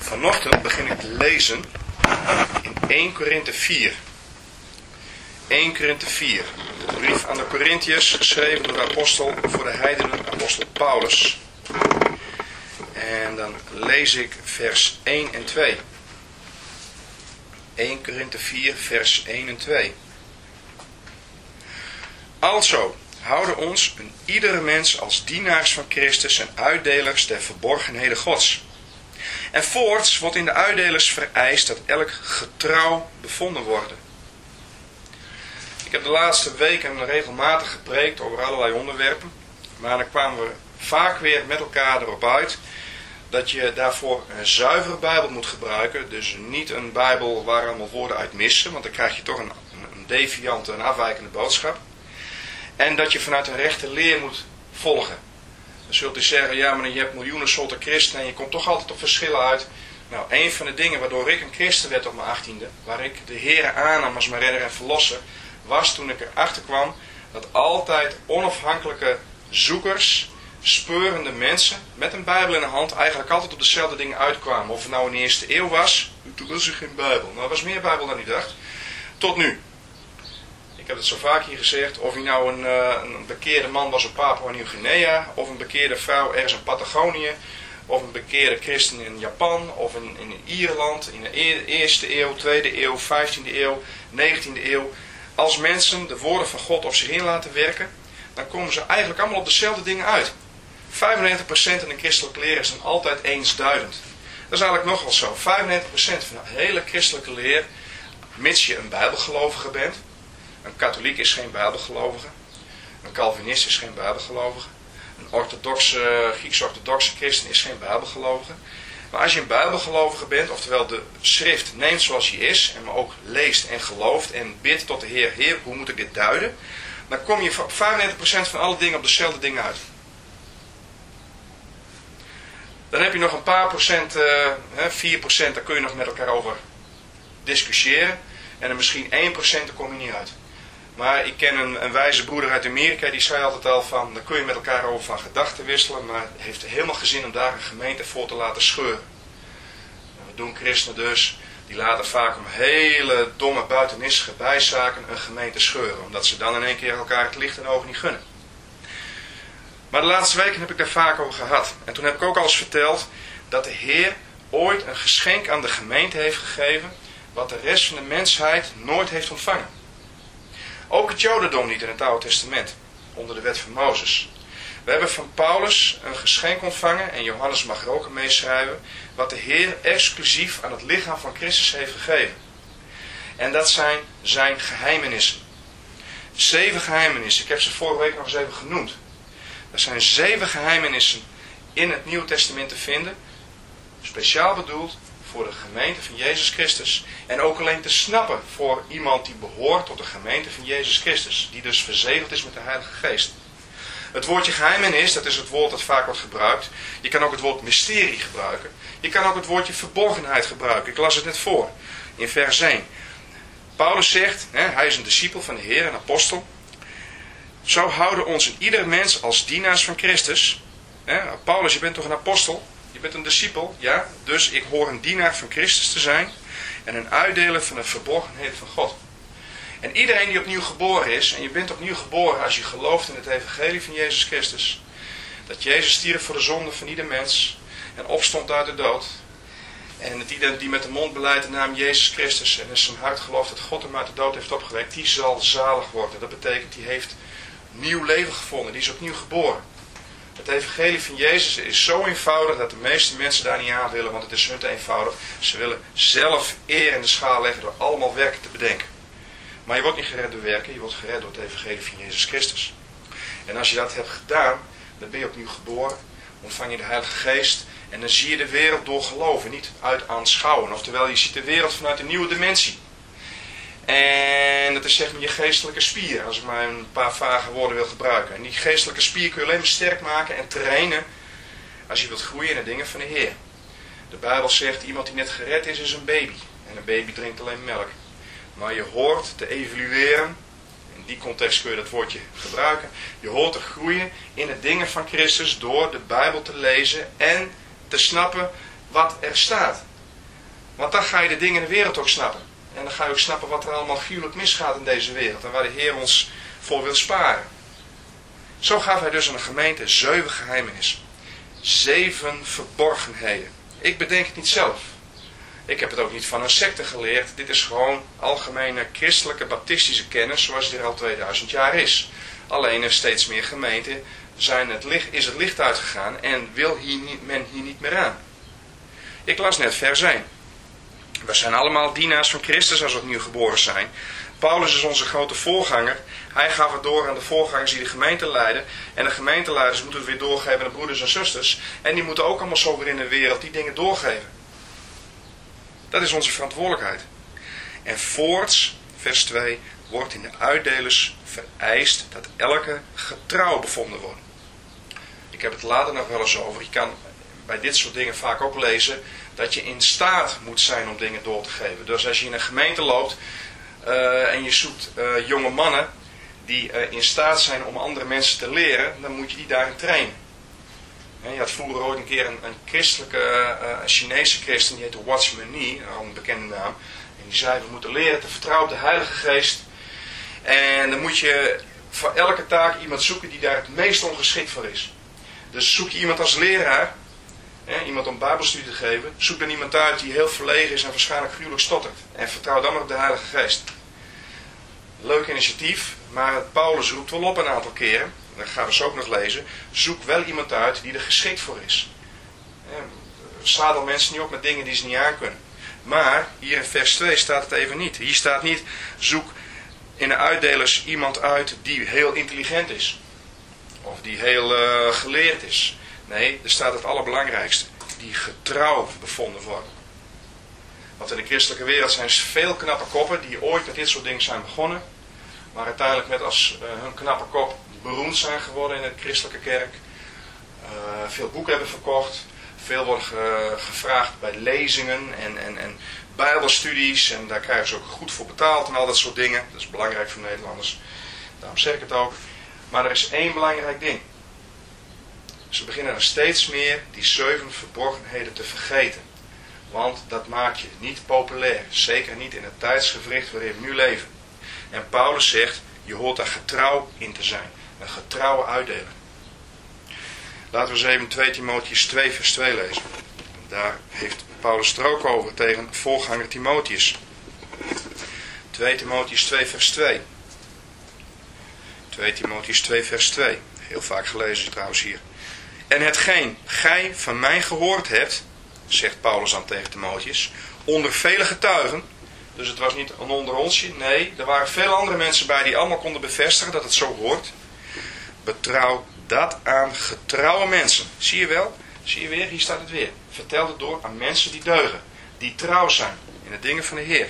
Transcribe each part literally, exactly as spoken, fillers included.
Vanochtend begin ik te lezen in Eerste Korinthe vier. Eerste Korinthe vier. De brief aan de Korinthiërs, geschreven door de apostel voor de heidenen, apostel Paulus. En dan lees ik vers één en twee. Eerste Korinthe vier, vers één en twee. Also, houden ons een iedere mens als dienaars van Christus en uitdelers der verborgenheden Gods. En voorts wordt in de uitdelers vereist dat elk getrouw bevonden worden. Ik heb de laatste weken regelmatig gepreekt over allerlei onderwerpen. Maar dan kwamen we vaak weer met elkaar erop uit dat je daarvoor een zuivere Bijbel moet gebruiken. Dus niet een Bijbel waar allemaal woorden uit missen, want dan krijg je toch een, een deviante, een afwijkende boodschap. En dat je vanuit een rechte leer moet volgen. Dan zult u zeggen, ja maar je hebt miljoenen soorten christenen en je komt toch altijd op verschillen uit. Nou, een van de dingen waardoor ik een christen werd op mijn achttiende, waar ik de Heere aannam als mijn redder en verlosser, was toen ik erachter kwam dat altijd onafhankelijke zoekers, speurende mensen met een Bijbel in de hand eigenlijk altijd op dezelfde dingen uitkwamen. Of het nou in de eerste eeuw was, toen was er geen Bijbel. Nou, er was meer Bijbel dan ik dacht. Tot nu. Ik heb het zo vaak hier gezegd, of hij nou een, een bekeerde man was op Papua Nieuw-Guinea, of een bekeerde vrouw ergens in Patagonië, of een bekeerde christen in Japan, of in, in Ierland, in de eerste eeuw, tweede eeuw, vijftiende eeuw, negentiende eeuw. Als mensen de woorden van God op zich in laten werken, dan komen ze eigenlijk allemaal op dezelfde dingen uit. vijfennegentig procent in de christelijke leer is dan altijd eensduidend. Dat is eigenlijk nog wel zo. vijfennegentig procent van de hele christelijke leer, mits je een bijbelgelovige bent. Een katholiek is geen bijbelgelovige. Een Calvinist is geen bijbelgelovige. Een orthodoxe, Grieks-orthodoxe christen is geen bijbelgelovige. Maar als je een bijbelgelovige bent, oftewel de schrift neemt zoals hij is, en maar ook leest en gelooft en bidt tot de Heer, Heer, hoe moet ik dit duiden? Dan kom je op vijfennegentig procent van alle dingen op dezelfde dingen uit. Dan heb je nog een paar procent, uh, vier procent, daar kun je nog met elkaar over discussiëren. En dan misschien één procent, daar kom je niet uit. Maar ik ken een, een wijze broeder uit Amerika, die zei altijd al van, dan kun je met elkaar over van gedachten wisselen, maar het heeft helemaal geen zin om daar een gemeente voor te laten scheuren. En wat doen christenen dus? Die laten vaak om hele domme buitenissige bijzaken een gemeente scheuren, omdat ze dan in één keer elkaar het licht in de ogen niet gunnen. Maar de laatste weken heb ik daar vaak over gehad. En toen heb ik ook al eens verteld dat de Heer ooit een geschenk aan de gemeente heeft gegeven, wat de rest van de mensheid nooit heeft ontvangen. Ook het Jodendom niet in het Oude Testament, onder de wet van Mozes. We hebben van Paulus een geschenk ontvangen, en Johannes mag er ook meeschrijven, wat de Heer exclusief aan het lichaam van Christus heeft gegeven. En dat zijn zijn geheimenissen. Zeven geheimenissen, ik heb ze vorige week nog eens even genoemd. Er zijn zeven geheimenissen in het Nieuwe Testament te vinden, speciaal bedoeld voor de gemeente van Jezus Christus. En ook alleen te snappen voor iemand die behoort tot de gemeente van Jezus Christus. Die dus verzegeld is met de Heilige Geest. Het woordje geheimenis, dat is het woord dat vaak wordt gebruikt. Je kan ook het woord mysterie gebruiken. Je kan ook het woordje verborgenheid gebruiken. Ik las het net voor, in vers één. Paulus zegt, hè, hij is een discipel van de Heer, een apostel. Zo houden ons in ieder mens als dienaars van Christus. Hè, Paulus, je bent toch een apostel? Je bent een discipel, ja, dus ik hoor een dienaar van Christus te zijn en een uitdeler van de verborgenheden van God. En iedereen die opnieuw geboren is, en je bent opnieuw geboren als je gelooft in het evangelie van Jezus Christus, dat Jezus stierf voor de zonde van ieder mens en opstond uit de dood. En dat iedereen die met de mond beleidt de naam Jezus Christus en in zijn hart gelooft dat God hem uit de dood heeft opgewekt, die zal zalig worden. Dat betekent, die heeft nieuw leven gevonden, die is opnieuw geboren. Het evangelie van Jezus is zo eenvoudig dat de meeste mensen daar niet aan willen, want het is hun te eenvoudig. Ze willen zelf eer in de schaal leggen door allemaal werken te bedenken. Maar je wordt niet gered door werken, je wordt gered door het evangelie van Jezus Christus. En als je dat hebt gedaan, dan ben je opnieuw geboren, ontvang je de Heilige Geest en dan zie je de wereld door geloven, niet uit aanschouwen. Oftewel, je ziet de wereld vanuit een nieuwe dimensie. En dat is zeg maar je geestelijke spier, als ik maar een paar vage woorden wil gebruiken. En die geestelijke spier kun je alleen maar sterk maken en trainen als je wilt groeien in de dingen van de Heer. De Bijbel zegt, iemand die net gered is, is een baby. En een baby drinkt alleen melk. Maar je hoort te evolueren, in die context kun je dat woordje gebruiken. Je hoort te groeien in de dingen van Christus door de Bijbel te lezen en te snappen wat er staat. Want dan ga je de dingen in de wereld ook snappen. En dan ga je ook snappen wat er allemaal gruwelijk misgaat in deze wereld. En waar de Heer ons voor wil sparen. Zo gaf hij dus aan de gemeente zeven geheimenissen. Zeven verborgenheden. Ik bedenk het niet zelf. Ik heb het ook niet van een secte geleerd. Dit is gewoon algemene christelijke baptistische kennis zoals die er al tweeduizend jaar is. Alleen er steeds meer gemeenten zijn het licht, is het licht uitgegaan en wil hier niet, men hier niet meer aan. Ik las net vers één. We zijn allemaal dienaars van Christus als we opnieuw geboren zijn. Paulus is onze grote voorganger. Hij gaf het door aan de voorgangers die de gemeente leiden. En de gemeenteleiders moeten het weer doorgeven aan de broeders en zusters. En die moeten ook allemaal zo weer in de wereld die dingen doorgeven. Dat is onze verantwoordelijkheid. En voorts, vers twee, wordt in de uitdelers vereist dat elke getrouw bevonden wordt. Ik heb het later nog wel eens over. Je kan bij dit soort dingen vaak ook lezen dat je in staat moet zijn om dingen door te geven. Dus als je in een gemeente loopt uh, en je zoekt uh, jonge mannen die uh, in staat zijn om andere mensen te leren, dan moet je die daarin trainen. En je had vroeger ooit een keer een, een christelijke, uh, een Chinese christen, die heette Watchman Nee, een bekende naam. En die zei, we moeten leren te vertrouwen op de Heilige Geest. En dan moet je voor elke taak iemand zoeken die daar het meest ongeschikt voor is. Dus zoek je iemand als leraar, hè, iemand om bijbelstudie te geven, zoek dan iemand uit die heel verlegen is en waarschijnlijk gruwelijk stottert. En vertrouw dan maar op de Heilige Geest. Leuk initiatief, maar Paulus roept wel op een aantal keren, dat gaan we zo ook nog lezen, zoek wel iemand uit die er geschikt voor is. Zadel mensen niet op met dingen die ze niet aankunnen. Maar hier in vers twee staat het even niet. Hier staat niet, zoek in de uitdelers iemand uit die heel intelligent is. Of die heel uh, geleerd is. Nee, er staat het allerbelangrijkste. Die getrouw bevonden worden. Want in de christelijke wereld zijn veel knappe koppen die ooit met dit soort dingen zijn begonnen. Maar uiteindelijk met als uh, hun knappe kop beroemd zijn geworden in de christelijke kerk. Uh, veel boeken hebben verkocht. Veel wordt ge, gevraagd bij lezingen en, en, en bijbelstudies. En daar krijgen ze ook goed voor betaald en al dat soort dingen. Dat is belangrijk voor Nederlanders. Daarom zeg ik het ook. Maar er is één belangrijk ding. Ze beginnen er steeds meer die zeven verborgenheden te vergeten. Want dat maakt je niet populair. Zeker niet in het tijdsgewricht waarin we nu leven. En Paulus zegt, je hoort daar getrouw in te zijn. Een getrouwe uitdeler. Laten we eens even twee Timotheüs twee vers twee lezen. Daar heeft Paulus het er ook over tegen voorganger Timotheus. twee Timotheüs twee vers twee. twee Timotheüs twee vers twee. Heel vaak gelezen trouwens hier. En hetgeen gij van mij gehoord hebt, zegt Paulus dan tegen Timotheus, onder vele getuigen. Dus het was niet een onder onsje. Nee, er waren veel andere mensen bij die allemaal konden bevestigen dat het zo hoort. Betrouw dat aan getrouwe mensen. Zie je wel? Zie je weer? Hier staat het weer. Vertel het door aan mensen die deugen. Die trouw zijn in de dingen van de Heer.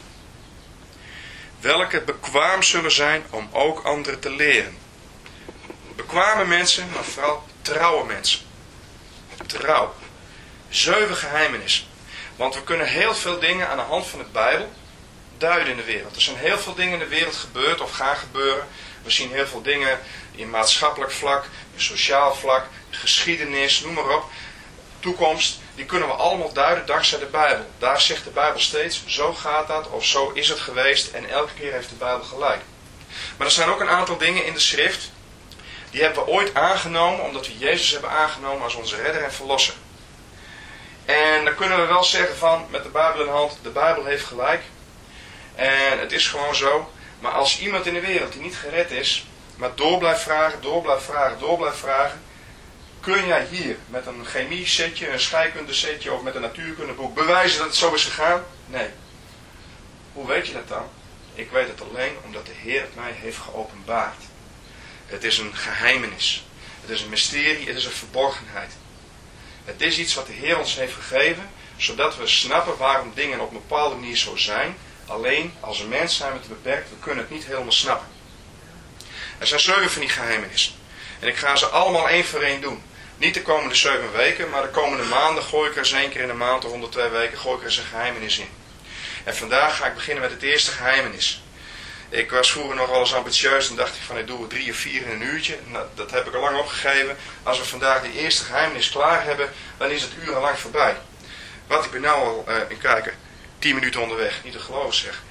Welke bekwaam zullen zijn om ook anderen te leren. Bekwame mensen, maar vooral trouwe mensen. Trouw. Zeven geheimenissen. Want we kunnen heel veel dingen aan de hand van de Bijbel duiden in de wereld. Er zijn heel veel dingen in de wereld gebeurd of gaan gebeuren. We zien heel veel dingen in maatschappelijk vlak, in sociaal vlak, geschiedenis, noem maar op. Toekomst, die kunnen we allemaal duiden dankzij de Bijbel. Daar zegt de Bijbel steeds, zo gaat dat of zo is het geweest en elke keer heeft de Bijbel gelijk. Maar er zijn ook een aantal dingen in de schrift, die hebben we ooit aangenomen omdat we Jezus hebben aangenomen als onze redder en verlosser. En dan kunnen we wel zeggen van, met de Bijbel in de hand, de Bijbel heeft gelijk. En het is gewoon zo. Maar als iemand in de wereld die niet gered is, maar door blijft vragen, door blijft vragen, door blijft vragen, kun jij hier met een chemie setje, een scheikunde setje of met een natuurkundeboek bewijzen dat het zo is gegaan? Nee. Hoe weet je dat dan? Ik weet het alleen omdat de Heer het mij heeft geopenbaard. Het is een geheimenis. Het is een mysterie, het is een verborgenheid. Het is iets wat de Heer ons heeft gegeven, zodat we snappen waarom dingen op een bepaalde manier zo zijn. Alleen als een mens zijn we te beperkt, we kunnen het niet helemaal snappen. Er zijn zeven van die geheimenissen. En ik ga ze allemaal één voor één doen. Niet de komende zeven weken, maar de komende maanden gooi ik er eens één keer in de maand of onder twee weken gooi ik er eens een geheimenis in. En vandaag ga ik beginnen met het eerste geheimenis. Ik was vroeger nog wel eens ambitieus en dacht ik van ik doe het drie of vier in een uurtje. Nou, dat heb ik al lang opgegeven. Als we vandaag die eerste geheimenis klaar hebben, dan is het urenlang voorbij. Wat ik ben nou al uh, in kijken. tien minuten onderweg. Niet te geloven zeg.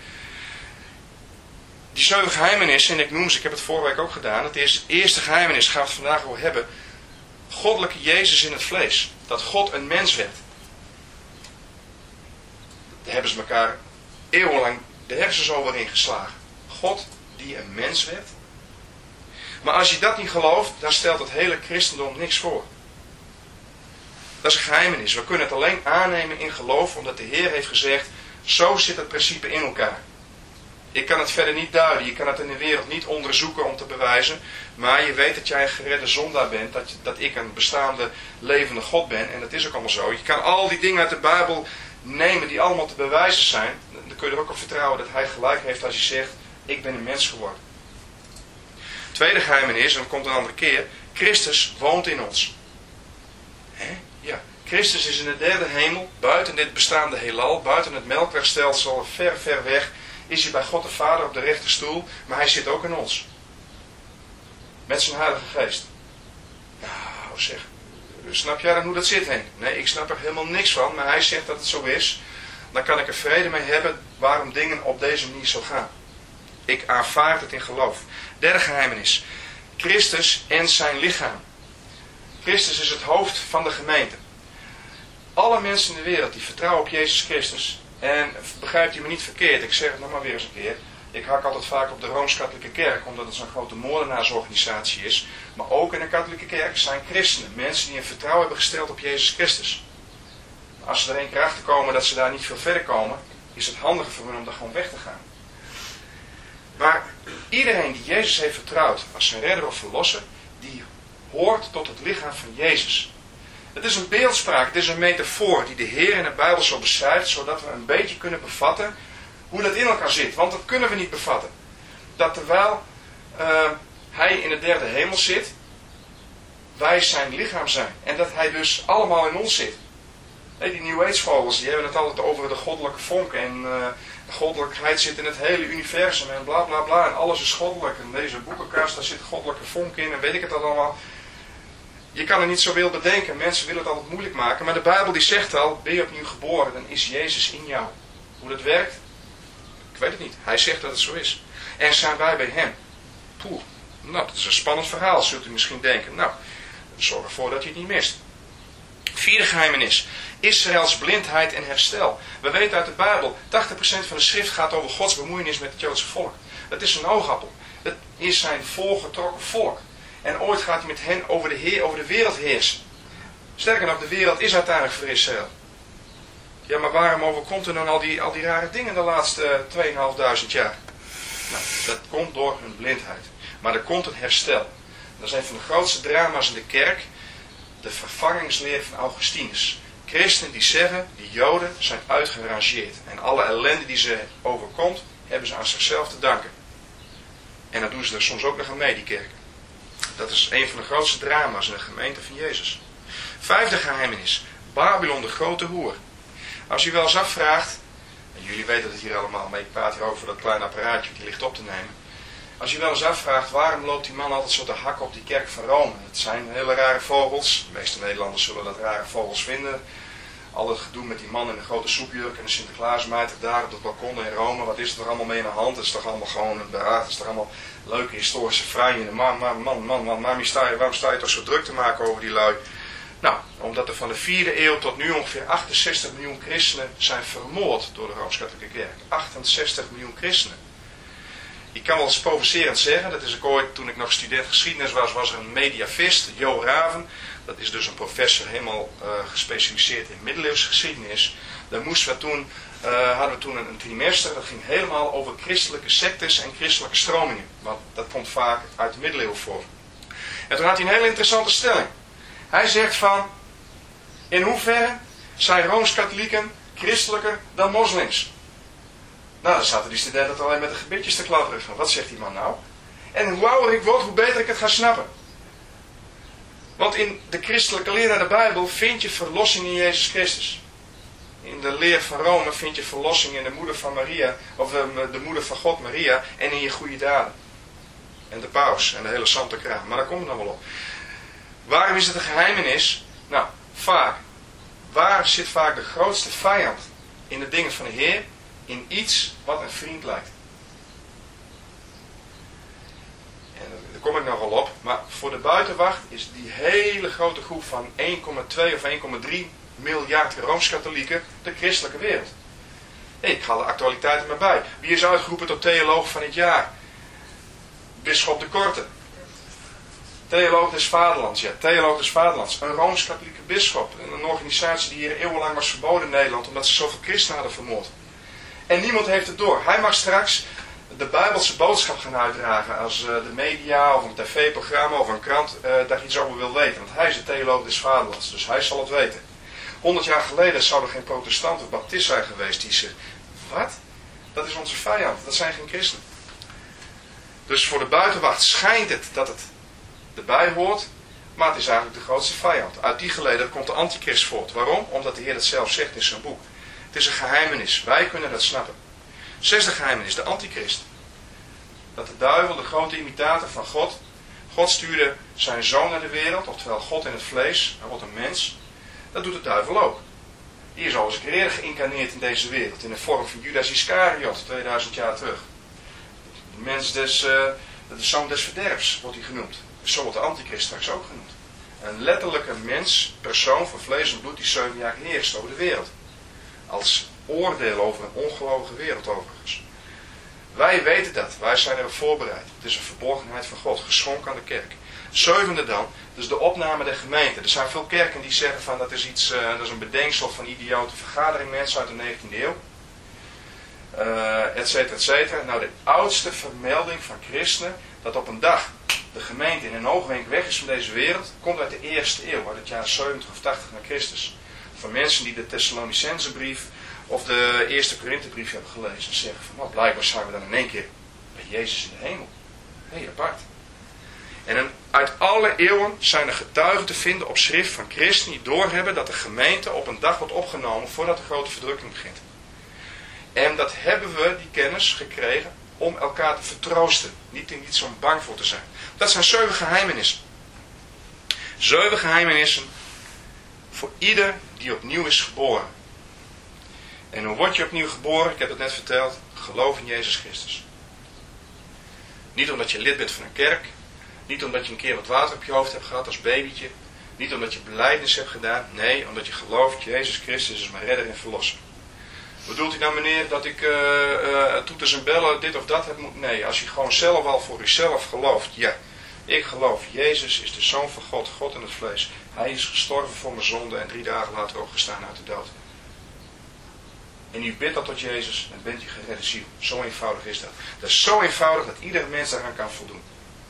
Die zeven geheimenissen, en ik noem ze, ik heb het vorige week ook gedaan. Het eerste, eerste geheimenis gaan we het vandaag over hebben. Goddelijke Jezus in het vlees. Dat God een mens werd. Daar hebben ze elkaar eeuwenlang de hersens over ingeslagen. God die een mens werd. Maar als je dat niet gelooft, dan stelt het hele christendom niks voor. Dat is een geheimenis. We kunnen het alleen aannemen in geloof, omdat de Heer heeft gezegd, zo zit het principe in elkaar. Ik kan het verder niet duiden, je kan het in de wereld niet onderzoeken om te bewijzen, maar je weet dat jij een geredde zondaar bent, dat, dat ik een bestaande levende God ben, en dat is ook allemaal zo. Je kan al die dingen uit de Bijbel nemen die allemaal te bewijzen zijn, dan kun je er ook op vertrouwen dat Hij gelijk heeft als je zegt, ik ben een mens geworden. Tweede geheimenis, en dat komt een andere keer, Christus woont in ons. Hè? Ja, Christus is in de derde hemel, buiten dit bestaande heelal, buiten het melkwegstelsel, ver, ver weg, is hij bij God de Vader op de rechterstoel, maar hij zit ook in ons. Met zijn Heilige Geest. Nou zeg, snap jij dan hoe dat zit, Henk? Nee, ik snap er helemaal niks van, maar hij zegt dat het zo is. Dan kan ik er vrede mee hebben waarom dingen op deze manier zo gaan. Ik aanvaard het in geloof. Derde geheimenis. Christus en zijn lichaam. Christus is het hoofd van de gemeente. Alle mensen in de wereld die vertrouwen op Jezus Christus. En begrijpt u me niet verkeerd, ik zeg het nog maar weer eens een keer. Ik hak altijd vaak op de Rooms-Katholieke Kerk, omdat het zo'n grote moordenaarsorganisatie is. Maar ook in de Katholieke Kerk zijn christenen, mensen die een vertrouwen hebben gesteld op Jezus Christus. Als ze er één keer achter komen dat ze daar niet veel verder komen, is het handiger voor hen om daar gewoon weg te gaan. Maar iedereen die Jezus heeft vertrouwd als zijn redder of verlosser, die hoort tot het lichaam van Jezus. Het is een beeldspraak, het is een metafoor die de Heer in de Bijbel zo beschrijft, zodat we een beetje kunnen bevatten hoe dat in elkaar zit. Want dat kunnen we niet bevatten. Dat terwijl uh, Hij in de derde hemel zit, wij zijn lichaam zijn. En dat Hij dus allemaal in ons zit. Hey, die New Age vogels, die hebben het altijd over de goddelijke vonk. En uh, de goddelijkheid zit in het hele universum en bla bla bla. En alles is goddelijk. En deze boekenkast, daar zit goddelijke vonk in en weet ik het allemaal. Je kan er niet zoveel bedenken. Mensen willen het altijd moeilijk maken. Maar de Bijbel die zegt al, ben je opnieuw geboren, dan is Jezus in jou. Hoe dat werkt? Ik weet het niet. Hij zegt dat het zo is. En zijn wij bij hem? Poeh, nou, dat is een spannend verhaal, zult u misschien denken. Nou, zorg ervoor dat je het niet mist. Vierde geheimenis. Israëls blindheid en herstel. We weten uit de Bijbel, tachtig procent van de schrift gaat over Gods bemoeienis met het Joodse volk. Dat is een oogappel. Dat is zijn volgetrokken volk. En ooit gaat hij met hen over de, heer, over de wereld heersen. Sterker nog, de wereld is uiteindelijk voor Israël. Ja, maar waarom overkomt er dan al die, al die rare dingen de laatste tweeënhalfduizend jaar? Nou, dat komt door hun blindheid. Maar er komt een herstel. Dat is een van de grootste drama's in de kerk. De vervangingsleer van Augustinus. Christenen die zeggen, die Joden zijn uitgerangeerd. En alle ellende die ze overkomt, hebben ze aan zichzelf te danken. En dat doen ze er soms ook nog aan mee, die kerken. Dat is een van de grootste drama's in de gemeente van Jezus. Vijfde geheimenis. Babylon, de grote hoer. Als u wel eens afvraagt, en jullie weten het hier allemaal, maar ik praat hier over dat kleine apparaatje die ligt op te nemen. Als je wel eens afvraagt, waarom loopt die man altijd zo te hakken op die kerk van Rome? Het zijn hele rare vogels. De meeste Nederlanders zullen dat rare vogels vinden. Al het gedoe met die man in de grote soepjurk en de Sinterklaasmijter daar op het balkon in Rome. Wat is er allemaal mee in de hand? Het is toch allemaal gewoon een beraad. Het is toch allemaal leuke historische vrijen. Man, man, man, man, man, man, sta je, waarom sta je toch zo druk te maken over die lui? Nou, omdat er van de vierde eeuw tot nu ongeveer achtenzestig miljoen christenen zijn vermoord door de Rooms-Katholieke Kerk. achtenzestig miljoen christenen. Ik kan wel eens provocerend zeggen, dat is ik ooit, toen ik nog student geschiedenis was, was er een mediavist, Jo Raven. Dat is dus een professor helemaal uh, gespecialiseerd in middeleeuwse geschiedenis. Daar moesten we toen, uh, hadden we toen een, een trimester, dat ging helemaal over christelijke sectes en christelijke stromingen. Want dat komt vaak uit de middeleeuwen voor. En toen had hij een hele interessante stelling. Hij zegt van, in hoeverre zijn Rooms-Katholieken christelijker dan moslims? Nou, dan zaten die studenten alleen met de gebedjes te klapperen. Van, wat zegt die man nou? En hoe ouder ik word, hoe beter ik het ga snappen. Want in de christelijke leer naar de Bijbel vind je verlossing in Jezus Christus. In de leer van Rome vind je verlossing in de moeder van Maria, of de, de moeder van God, Maria, en in je goede daden. En de paus en de hele Santa Kraam. Maar daar komt het nog wel op. Waarom is het een geheimenis? Nou, vaak. Waar zit vaak de grootste vijand in de dingen van de Heer in iets wat een vriend lijkt. En daar kom ik nog wel op, maar voor de buitenwacht is die hele grote groep van één komma twee of één komma drie miljard Rooms-Katholieken de christelijke wereld. Ik haal de actualiteiten maar bij. Wie is uitgeroepen tot theoloog van het jaar? Bisschop de Korte. Theoloog des Vaderlands, ja, theoloog des Vaderlands. Een Rooms-Katholieke bisschop. Een organisatie die hier eeuwenlang was verboden in Nederland, omdat ze zoveel christenen hadden vermoord. En niemand heeft het door. Hij mag straks de Bijbelse boodschap gaan uitdragen als uh, de media of een tv-programma of een krant uh, daar iets over wil weten. Want hij is de theoloog des Vaderlands, dus hij zal het weten. Honderd jaar geleden zou er geen protestant of baptist zijn geweest die zegt, wat? Dat is onze vijand, dat zijn geen christenen. Dus voor de buitenwacht schijnt het dat het erbij hoort, maar het is eigenlijk de grootste vijand. Uit die geleden komt de antichrist voort. Waarom? Omdat de Heer het zelf zegt in zijn boek. Het is een geheimenis, wij kunnen dat snappen. Zesde geheimenis, de antichrist. Dat de duivel, de grote imitator van God, God stuurde zijn zoon naar de wereld, oftewel God in het vlees, hij wordt een mens. Dat doet de duivel ook. Die is al eens eerder geïncarneerd in deze wereld, in de vorm van Judas Iscariot, tweeduizend jaar terug. De mens des, uh, de zoon des verderfs wordt hij genoemd. Zo wordt de antichrist straks ook genoemd. Een letterlijke mens, persoon van vlees en bloed die zeven jaar heerst over de wereld. Als oordeel over een ongelovige wereld overigens. Wij weten dat, wij zijn erop voorbereid. Het is een verborgenheid van God, geschonken aan de kerk. Zevende dan, dus de opname der gemeente. Er zijn veel kerken die zeggen van dat is iets, uh, dat is een bedenksel van idiote vergadering mensen uit de negentiende eeuw. Uh, et cetera, et cetera. Nou, de oudste vermelding van christenen, dat op een dag de gemeente in een oogwenk weg is van deze wereld, komt uit de eerste eeuw, uit het jaar zeventig of tachtig na Christus. Van mensen die de Thessalonicensebrief of de eerste Korinthebrief hebben gelezen en zeggen van, nou, blijkbaar zijn we dan in één keer bij Jezus in de hemel. Heel apart. En een, uit alle eeuwen zijn er getuigen te vinden op schrift van christenen die doorhebben dat de gemeente op een dag wordt opgenomen voordat de grote verdrukking begint. En dat hebben we, die kennis, gekregen om elkaar te vertroosten. Niet in iets om bang voor te zijn. Dat zijn zeven geheimenissen. Zeven geheimenissen voor ieder die opnieuw is geboren. En hoe word je opnieuw geboren? Ik heb het net verteld. Geloof in Jezus Christus. Niet omdat je lid bent van een kerk. Niet omdat je een keer wat water op je hoofd hebt gehad als babytje. Niet omdat je belijdenis hebt gedaan. Nee, omdat je gelooft, Jezus Christus is mijn redder en verlosser. Bedoelt u nou meneer dat ik uh, uh, toeters en bellen dit of dat heb moet? Nee, als je gewoon zelf al voor uzelf gelooft. Ja, ik geloof, Jezus is de Zoon van God, God in het vlees. Hij is gestorven voor mijn zonde en drie dagen later opgestaan uit de dood. En u bidt dat tot Jezus en bent u geredde ziel. Zo eenvoudig is dat. Dat is zo eenvoudig dat iedere mens daaraan kan voldoen.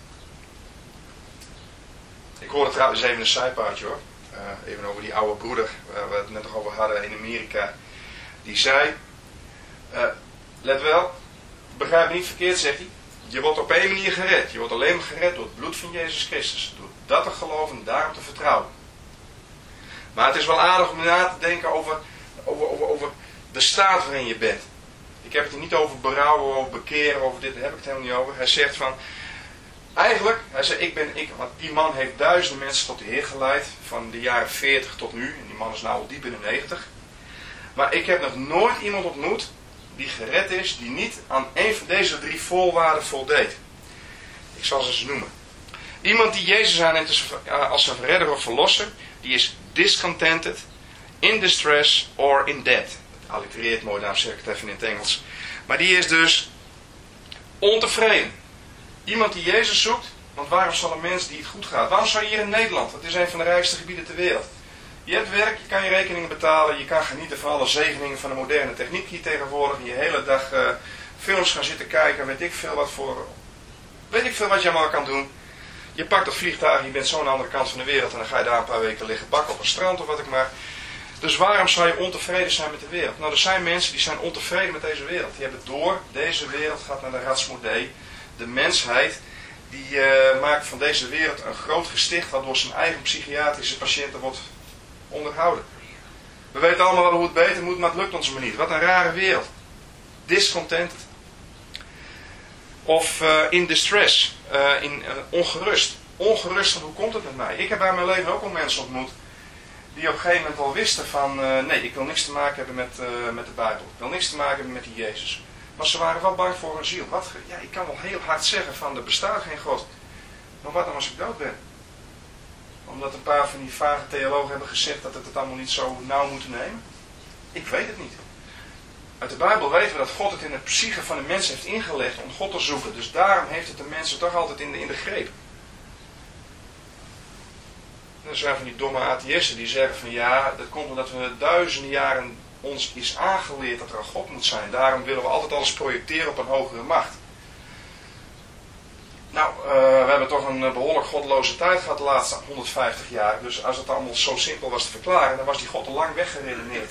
Ik hoorde trouwens even een zijpaardje hoor. Uh, even over die oude broeder waar we het net nog over hadden in Amerika. Die zei, uh, let wel, begrijp me niet verkeerd, zegt hij. Je wordt op één manier gered. Je wordt alleen maar gered door het bloed van Jezus Christus. Door dat te geloven en daarop te vertrouwen. Maar het is wel aardig om na te denken over, over, over, over de staat waarin je bent. Ik heb het er niet over berouwen, over bekeren, over dit, daar heb ik het helemaal niet over. Hij zegt van, eigenlijk, hij zei, ik ben ik, want die man heeft duizenden mensen tot de Heer geleid, van de jaren veertig tot nu. En die man is nou al diep in de negentig. Maar ik heb nog nooit iemand ontmoet die gered is, die niet aan een van deze drie voorwaarden voldeed. Ik zal ze eens noemen. Iemand die Jezus aanneemt als een redder of verlosser, die is discontented, in distress or in debt. Dat allitereert mooi, daarom zeg ik het even in het Engels. Maar die is dus ontevreden. Iemand die Jezus zoekt, want waarom zal een mens die het goed gaat? Waarom zou je hier in Nederland? Dat is een van de rijkste gebieden ter wereld. Je hebt werk, je kan je rekeningen betalen, je kan genieten van alle zegeningen van de moderne techniek hier tegenwoordig. Je hele dag uh, films gaan zitten kijken, weet ik veel wat voor, weet ik veel wat je allemaal kan doen. Je pakt dat vliegtuig, je bent zo aan de andere kant van de wereld en dan ga je daar een paar weken liggen bakken op een strand of wat ik maar. Dus waarom zou je ontevreden zijn met de wereld? Nou, er zijn mensen die zijn ontevreden met deze wereld. Die hebben door, deze wereld gaat naar de ratsmodee. De mensheid, die uh, maakt van deze wereld een groot gesticht wat door zijn eigen psychiatrische patiënten wordt onderhouden. We weten allemaal wel hoe het beter moet, maar het lukt ons maar niet. Wat een rare wereld. Discontented. Of uh, in distress. Uh, in uh, ongerust. Ongerust van hoe komt het met mij? Ik heb bij mijn leven ook al mensen ontmoet die op een gegeven moment al wisten van, uh, nee, ik wil niks te maken hebben met, uh, met de Bijbel. Ik wil niks te maken hebben met die Jezus. Maar ze waren wel bang voor hun ziel. Wat, ja, ik kan wel heel hard zeggen van, er bestaat geen God. Maar wat dan als ik dood ben? Omdat een paar van die vage theologen hebben gezegd dat het het allemaal niet zo nauw moeten nemen. Ik weet het niet. Uit de Bijbel weten we dat God het in het psyche van de mens heeft ingelegd om God te zoeken. Dus daarom heeft het de mensen toch altijd in de, in de greep. Er zijn van die domme atheïsten die zeggen van ja, dat komt omdat we duizenden jaren ons is aangeleerd dat er een God moet zijn. Daarom willen we altijd alles projecteren op een hogere macht. Nou, uh, we hebben toch een behoorlijk goddeloze tijd gehad de laatste honderdvijftig jaar. Dus als het allemaal zo simpel was te verklaren, dan was die God al lang weggeredeneerd.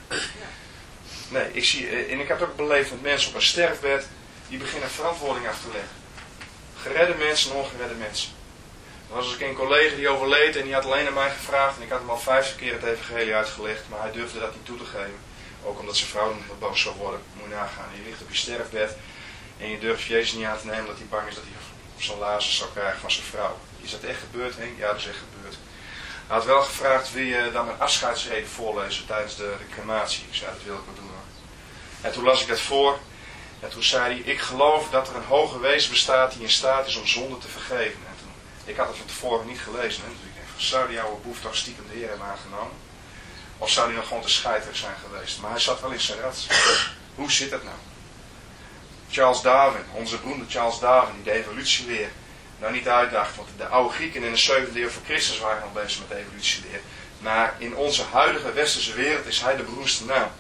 Nee, ik zie, en ik heb het ook beleefd met mensen op een sterfbed, die beginnen verantwoording af te leggen. Geredde mensen en ongeredde mensen. Er was dus een collega die overleed en die had alleen aan mij gevraagd. En ik had hem al vijftig keer het evangelie uitgelegd, maar hij durfde dat niet toe te geven. Ook omdat zijn vrouw dan heel boos zou worden. Moet je nagaan. Je ligt op je sterfbed en je durft Jezus niet aan te nemen, dat hij bang is dat hij zo'n lazes zou krijgen van zijn vrouw. Is dat echt gebeurd, Henk? Ja, dat is echt gebeurd. Hij had wel gevraagd, wil je dan mijn afscheidsrede voorlezen tijdens de, de crematie? Ik zei, dat wil ik wel doen hoor. En toen las ik dat voor. En toen zei hij, ik geloof dat er een hoger wezen bestaat die in staat is om zonde te vergeven. En toen, ik had het van tevoren niet gelezen. Hè? Dus ik dacht, zou die oude boef toch stiekem de Heer hebben aangenomen? Of zou die nog gewoon te scheiterig zijn geweest? Maar hij zat wel in zijn rad. Hoe zit het nou? Charles Darwin, onze broeder Charles Darwin, die de evolutieleer nou niet uitdacht. Want de oude Grieken in de zevende eeuw voor Christus waren al bezig met de evolutieleer. Maar in onze huidige westerse wereld is hij de beroemdste naam.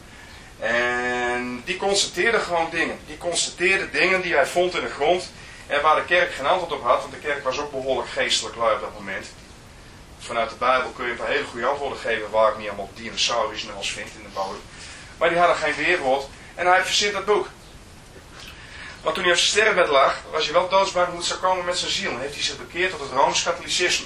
En die constateerde gewoon dingen. Die constateerde dingen die hij vond in de grond. En waar de kerk geen antwoord op had. Want de kerk was ook behoorlijk geestelijk lui op dat moment. Vanuit de Bijbel kun je een paar hele goede antwoorden geven. Waar ik niet allemaal dinosauriërs als vind in de bodem. Maar die hadden geen weerwoord. En hij verzint dat boek. Want toen hij op zijn sterrenbed lag, was hij wel doodsbang hoe het zou komen met zijn ziel. En heeft hij zich bekeerd tot het Rooms-Katholicisme.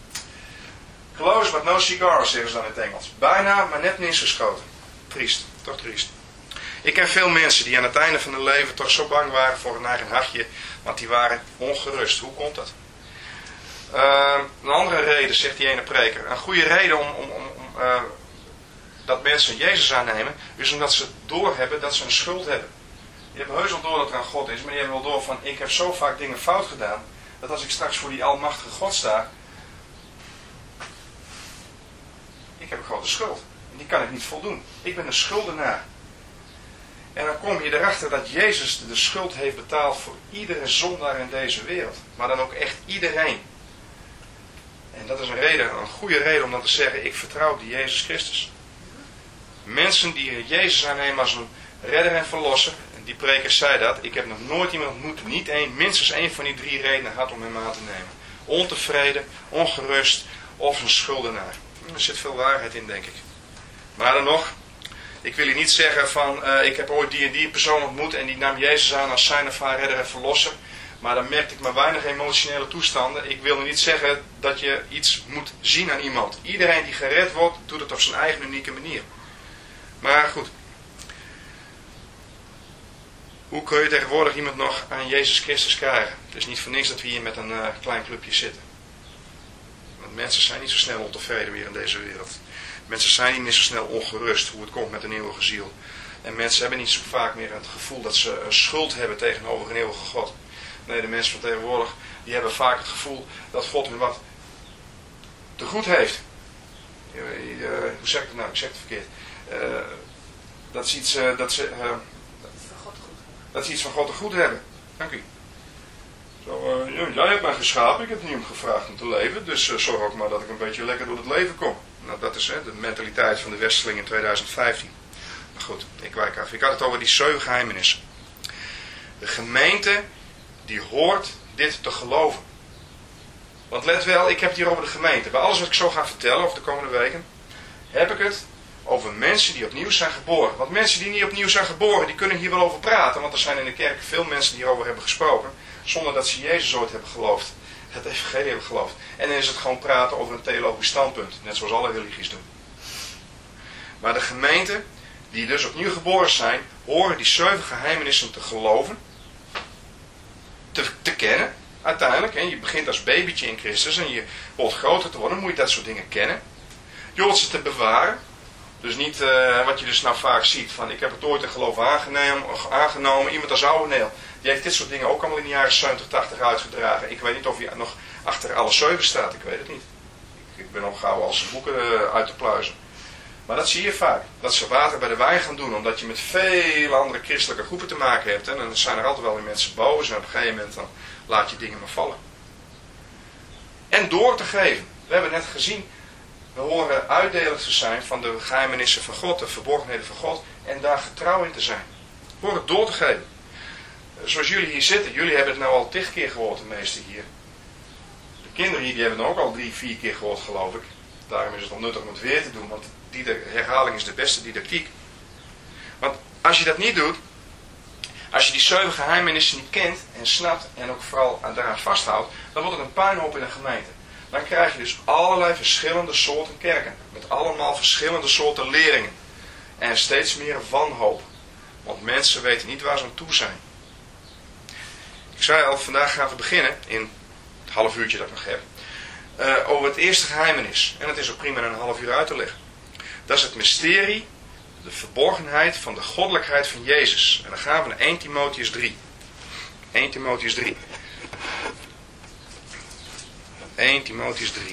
Close but no cigar, zeggen ze dan in het Engels. Bijna, maar net niet geschoten. Triest, toch triest. Ik ken veel mensen die aan het einde van hun leven toch zo bang waren voor hun eigen hartje. Want die waren ongerust. Hoe komt dat? Uh, een andere reden, zegt die ene preker. Een goede reden om, om, om, om uh, dat mensen Jezus aannemen, is omdat ze doorhebben dat ze een schuld hebben. Die hebben heus wel door dat er een God is, maar die hebben wel door van, ik heb zo vaak dingen fout gedaan, dat als ik straks voor die almachtige God sta, ik heb een grote schuld. En die kan ik niet voldoen. Ik ben een schuldenaar. En dan kom je erachter dat Jezus de schuld heeft betaald voor iedere zondaar in deze wereld. Maar dan ook echt iedereen. En dat is een reden, een goede reden om dan te zeggen, ik vertrouw op die Jezus Christus. Mensen die Jezus aannemen als een redder en verlosser, en die preker zei dat, ik heb nog nooit iemand ontmoet, niet één, minstens één van die drie redenen had om hem aan te nemen. Ontevreden, ongerust of een schuldenaar. Er zit veel waarheid in, denk ik. Maar dan nog, ik wil je niet zeggen van, uh, ik heb ooit die en die persoon ontmoet en die nam Jezus aan als zijn of haar redder en verlosser. Maar dan merkte ik maar weinig emotionele toestanden. Ik wil niet zeggen dat je iets moet zien aan iemand. Iedereen die gered wordt, doet het op zijn eigen unieke manier. Maar goed. Hoe kun je tegenwoordig iemand nog aan Jezus Christus krijgen? Het is niet voor niks dat we hier met een uh, klein clubje zitten. Want mensen zijn niet zo snel ontevreden weer in deze wereld. Mensen zijn niet meer zo snel ongerust hoe het komt met een eeuwige ziel. En mensen hebben niet zo vaak meer het gevoel dat ze een schuld hebben tegenover een eeuwige God. Nee, de mensen van tegenwoordig die hebben vaak het gevoel dat God hun wat te goed heeft. Uh, uh, hoe zeg ik het nou? Ik zeg het verkeerd. Uh, dat ze iets, uh, dat ze, uh, dat ze iets van God te goed hebben. Dank u. Zo, uh, jij hebt mij geschapen, ik heb niet om gevraagd om te leven, dus uh, zorg ook maar dat ik een beetje lekker door het leven kom. Nou, dat is hè, de mentaliteit van de Westerling in tweeduizend vijftien. Maar goed, ik wijk af. Ik had het over die zeven geheimenissen. De gemeente die hoort dit te geloven. Want let wel, ik heb het hier over de gemeente. Bij alles wat ik zo ga vertellen over de komende weken, heb ik het over mensen die opnieuw zijn geboren. Want mensen die niet opnieuw zijn geboren, die kunnen hier wel over praten. Want er zijn in de kerk veel mensen die hierover hebben gesproken, zonder dat ze Jezus ooit hebben geloofd. Het evangelie hebben geloofd. En dan is het gewoon praten over een theologisch standpunt. Net zoals alle religies doen. Maar de gemeente, die dus opnieuw geboren zijn, horen die zeven geheimenissen te geloven. Te, te kennen, uiteindelijk. En je begint als babytje in Christus en je wordt groter te worden, moet je dat soort dingen kennen. Je Je hoort ze te bewaren. Dus niet uh, wat je dus nou vaak ziet. Van ik heb het ooit in geloof aangenomen, aangenomen. Iemand als Ouweneel. Die heeft dit soort dingen ook allemaal in de jaren zeventig, tachtig uitgedragen. Ik weet niet of hij nog achter alle zeven staat. Ik weet het niet. Ik, ik ben nog gauw al zijn boeken uh, uit te pluizen. Maar dat zie je vaak. Dat ze water bij de wijn gaan doen. Omdat je met veel andere christelijke groepen te maken hebt. En dan zijn er altijd wel weer mensen boos. En op een gegeven moment dan laat je dingen maar vallen. En door te geven. We hebben net gezien. We horen uitdelers te zijn van de geheimenissen van God. De verborgenheden van God. En daar getrouw in te zijn. We horen door te geven. Zoals jullie hier zitten. Jullie hebben het nou al tig keer gehoord. De meesten hier. De kinderen hier die hebben het ook al drie, vier keer gehoord geloof ik. Daarom is het wel nuttig om het weer te doen. Want die de herhaling is de beste didactiek. Want als je dat niet doet. Als je die zeven geheimenissen niet kent en snapt. En ook vooral daaraan vasthoudt. Dan wordt het een puinhoop in een gemeente. Dan krijg je dus allerlei verschillende soorten kerken. Met allemaal verschillende soorten leerlingen. En steeds meer wanhoop. Want mensen weten niet waar ze aan toe zijn. Ik zei al, vandaag gaan we beginnen. In het half uurtje dat ik nog heb. Uh, over het eerste geheimenis. En het is ook prima in een half uur uit te leggen. Dat is het mysterie. De verborgenheid van de goddelijkheid van Jezus. En dan gaan we naar eerste Timotheüs drie. eerste Timotheüs drie. eerste Timotheüs drie.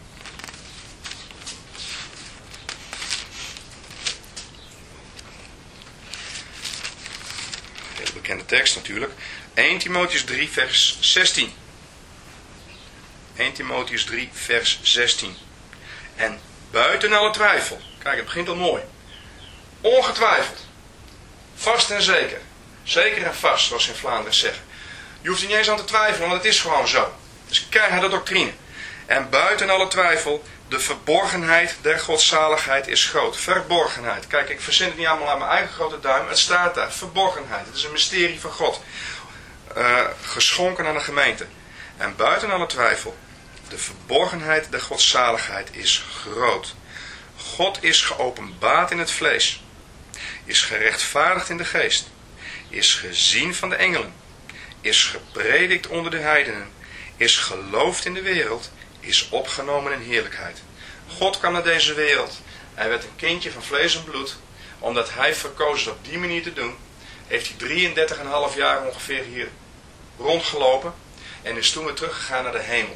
Hele bekende tekst natuurlijk. eerste Timotheüs drie vers zestien. eerste Timotheüs drie vers zestien. En buiten alle twijfel. Kijk, het begint al mooi. Ongetwijfeld. Vast en zeker. Zeker en vast, zoals ze in Vlaanderen zeggen. Je hoeft er niet eens aan te twijfelen, want het is gewoon zo. Het is keiharde doctrine. En buiten alle twijfel, de verborgenheid der godzaligheid is groot. Verborgenheid. Kijk, ik verzin het niet allemaal aan mijn eigen grote duim. Het staat daar. Verborgenheid. Het is een mysterie van God. Uh, geschonken aan de gemeente. En buiten alle twijfel, de verborgenheid der godzaligheid is groot. God is geopenbaard in het vlees. Is gerechtvaardigd in de geest. Is gezien van de engelen. Is gepredikt onder de heidenen. Is geloofd in de wereld. Is opgenomen in heerlijkheid. God kwam naar deze wereld. Hij werd een kindje van vlees en bloed. Omdat hij verkoos het op die manier te doen. Heeft hij drieëndertig komma vijf jaar ongeveer hier rondgelopen. En is toen weer teruggegaan naar de hemel.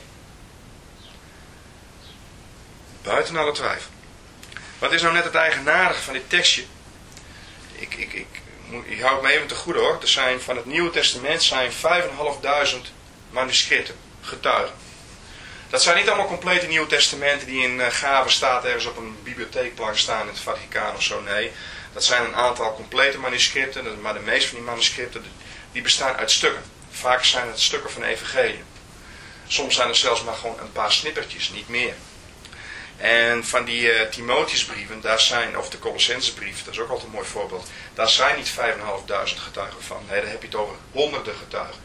Buiten alle twijfel. Wat is nou net het eigenaardige van dit tekstje? Ik, ik, ik, ik hou het me even te goede hoor. Er zijn van het Nieuwe Testament zijn vijfduizend vijfhonderd manuscripten, getuigen. Dat zijn niet allemaal complete Nieuwe Testamenten die in uh, gave staat ergens op een bibliotheekplank staan in het Vaticaan of zo. Nee, dat zijn een aantal complete manuscripten. Maar de meeste van die manuscripten die bestaan uit stukken. Vaak zijn het stukken van de evangelie. Soms zijn er zelfs maar gewoon een paar snippertjes, niet meer. En van die uh, Timotheusbrieven, daar zijn, of de Colossensbrief, dat is ook altijd een mooi voorbeeld. Daar zijn niet vijfduizend vijfhonderd getuigen van. Nee, daar heb je het over honderden getuigen.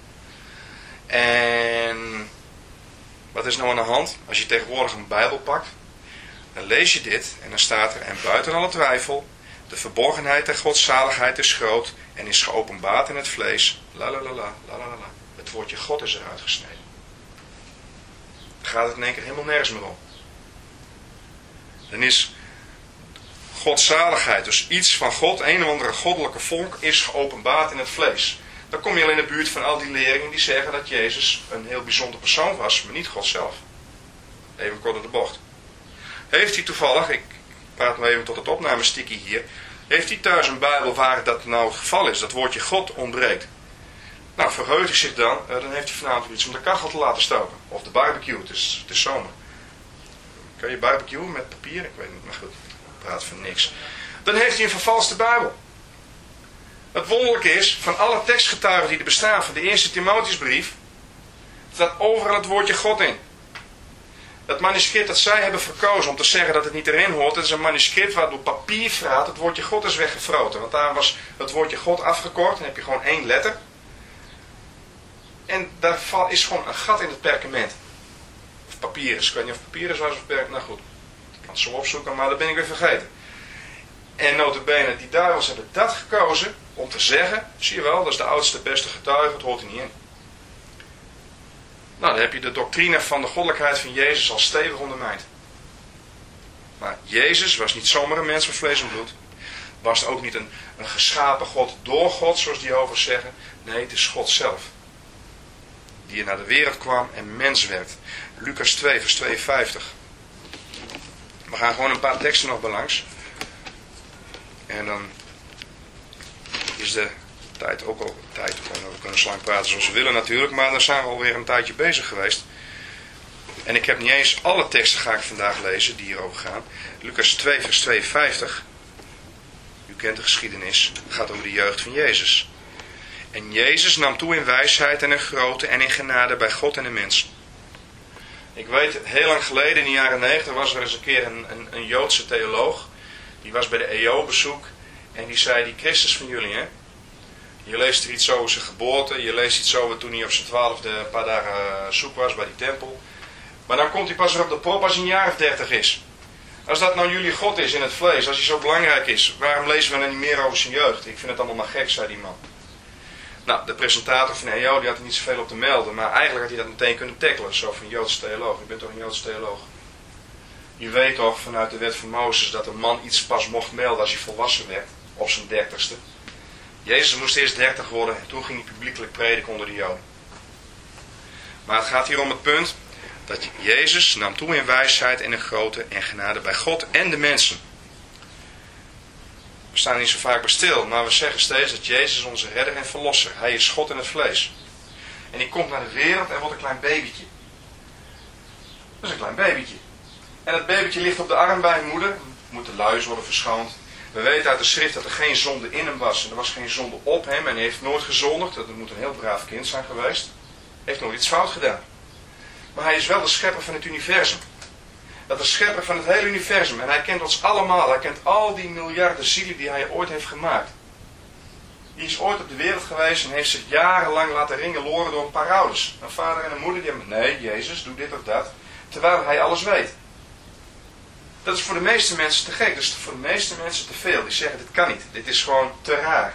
En wat is nou aan de hand? Als je tegenwoordig een Bijbel pakt, dan lees je dit en dan staat er, en buiten alle twijfel, de verborgenheid der godzaligheid is groot en is geopenbaard in het vlees. La la la la, la la la. Het woordje God is eruit gesneden. Dan gaat het in één keer helemaal nergens meer om. Dan is godzaligheid, dus iets van God, een of andere goddelijke vonk, is geopenbaard in het vlees. Dan kom je al in de buurt van al die leerlingen die zeggen dat Jezus een heel bijzonder persoon was, maar niet God zelf. Even kort op de bocht. Heeft hij toevallig, ik praat maar even tot het opnamestikkie hier, heeft hij thuis een Bijbel waar dat nou het geval is, dat woordje God ontbreekt? Nou, verheugt hij zich dan, dan heeft hij vanavond iets om de kachel te laten stoken. Of de barbecue, het is, het is zomer. Kan je barbecuen met papier? Ik weet niet, maar goed, ik praat van niks. Dan heeft hij een vervalste Bijbel. Het wonderlijke is, van alle tekstgetuigen die er bestaan van de eerste Timotheusbrief, staat overal het woordje God in. Dat manuscript dat zij hebben verkozen om te zeggen dat het niet erin hoort, dat is een manuscript waar door papiervaat het woordje God is weggefroten. Want daar was het woordje God afgekort, dan heb je gewoon één letter. En daar is gewoon een gat in het perkament. Of papier is, ik weet niet of papier is was of perkament, nou goed. Ik kan het zo opzoeken, maar dat ben ik weer vergeten. En nota bene, die duivels hebben dat gekozen om te zeggen, zie je wel, dat is de oudste, beste getuige, het hoort er niet in. Nou, dan heb je de doctrine van de goddelijkheid van Jezus al stevig ondermijnd. Maar Jezus was niet zomaar een mens van vlees en bloed. Was ook niet een, een geschapen God door God, zoals die over zeggen. Nee, het is God zelf. Die er naar de wereld kwam en mens werd. Lucas twee, vers tweeënvijftig. We gaan gewoon een paar teksten nog belangs. En dan is de tijd ook al tijd. We kunnen slang praten zoals we willen natuurlijk. Maar dan zijn we alweer een tijdje bezig geweest. En ik heb niet eens alle teksten ga ik vandaag lezen die hierover gaan. Lucas twee, vers tweeënvijftig. U kent de geschiedenis. Het gaat over de jeugd van Jezus. En Jezus nam toe in wijsheid en in grootte en in genade bij God en de mens. Ik weet, heel lang geleden, in de jaren negentig, was er eens een keer een, een, een Joodse theoloog. Die was bij de E O bezoek. En die zei, die Christus van jullie, hè. Je leest er iets over zijn geboorte. Je leest iets over toen hij op zijn twaalfde een paar dagen zoek was bij die tempel. Maar dan komt hij pas weer op de prop als hij een jaar of dertig is. Als dat nou jullie God is in het vlees, als hij zo belangrijk is, waarom lezen we dan niet meer over zijn jeugd? Ik vind het allemaal maar gek, zei die man. Nou, de presentator van de E O die had er niet zoveel op te melden, maar eigenlijk had hij dat meteen kunnen tackelen, zo van een Joodse theoloog. Je bent toch een Joodse theoloog? Je weet toch vanuit de wet van Mozes dat een man iets pas mocht melden als hij volwassen werd, op zijn dertigste. Jezus moest eerst dertig worden en toen ging hij publiekelijk prediken onder de Joden. Maar het gaat hier om het punt dat Jezus nam toe in wijsheid en in grootte en genade bij God en de mensen. We staan niet zo vaak bij stil, maar we zeggen steeds dat Jezus onze redder en verlosser. Hij is God in het vlees. En die komt naar de wereld en wordt een klein babytje. Dat is een klein babytje. En dat babytje ligt op de arm bij moeder. Moet de luis worden verschoond. We weten uit de schrift dat er geen zonde in hem was. En er was geen zonde op hem. En hij heeft nooit gezondigd. Dat moet een heel braaf kind zijn geweest. Hij heeft nooit iets fout gedaan. Maar hij is wel de schepper van het universum. Dat is de schepper van het hele universum. En hij kent ons allemaal. Hij kent al die miljarden zielen die hij ooit heeft gemaakt. Die is ooit op de wereld geweest en heeft zich jarenlang laten ringeloren door een paar ouders. Een vader en een moeder die hebben, nee, Jezus, doe dit of dat. Terwijl hij alles weet. Dat is voor de meeste mensen te gek. Dat is voor de meeste mensen te veel. Die zeggen, dit kan niet. Dit is gewoon te raar.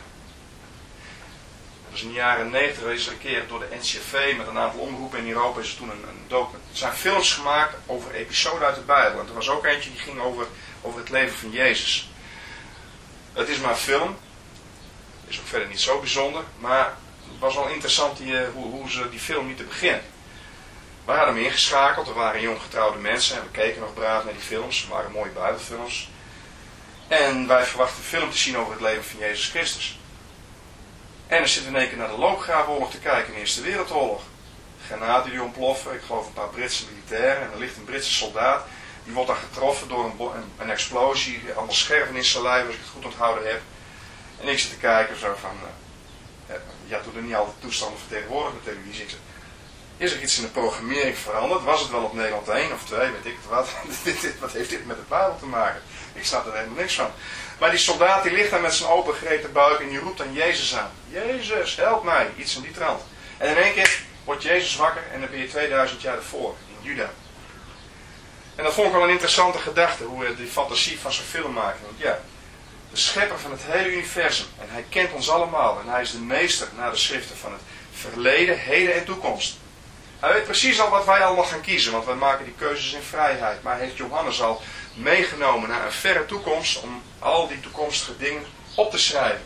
Dus in de jaren negentig is er een keer door de N C R V met een aantal omroepen in Europa is er toen een, een docu. Er zijn films gemaakt over episoden uit de Bijbel. En er was ook eentje die ging over, over het leven van Jezus. Het is maar een film. Is ook verder niet zo bijzonder. Maar het was wel interessant die, hoe, hoe ze die film niet te beginnen. We hadden hem ingeschakeld. Er waren jong getrouwde mensen. En we keken nog braaf naar die films. Het waren mooie Bijbelfilms. En wij verwachten een film te zien over het leven van Jezus Christus. En dan zitten we in één keer naar de loopgravenoorlog te kijken in de Eerste Wereldoorlog. Granaten die ontploffen, ik geloof een paar Britse militairen. En er ligt een Britse soldaat. Die wordt dan getroffen door een, een, een explosie. Allemaal scherven in zijn lijf, als ik het goed onthouden heb. En ik zit te kijken zo van... Uh, ja, toen er niet altijd toestanden vertegenwoordigd op televisie. Ik zeg, is er iets in de programmering veranderd? Was het wel op Nederland één of twee, weet ik wat. Wat heeft dit met de Bijbel te maken? Ik snap er helemaal niks van. Maar die soldaat die ligt daar met zijn opengereten buik en die roept dan Jezus aan. Jezus, help mij. Iets in die trant. En in één keer wordt Jezus wakker en dan ben je tweeduizend jaar ervoor in Juda. En dat vond ik wel een interessante gedachte, hoe we die fantasie van zo'n film maken. Want ja, de schepper van het hele universum. En hij kent ons allemaal. En hij is de meester naar de schriften van het verleden, heden en toekomst. Hij weet precies al wat wij allemaal gaan kiezen, want wij maken die keuzes in vrijheid. Maar hij heeft Johannes al meegenomen naar een verre toekomst om al die toekomstige dingen op te schrijven.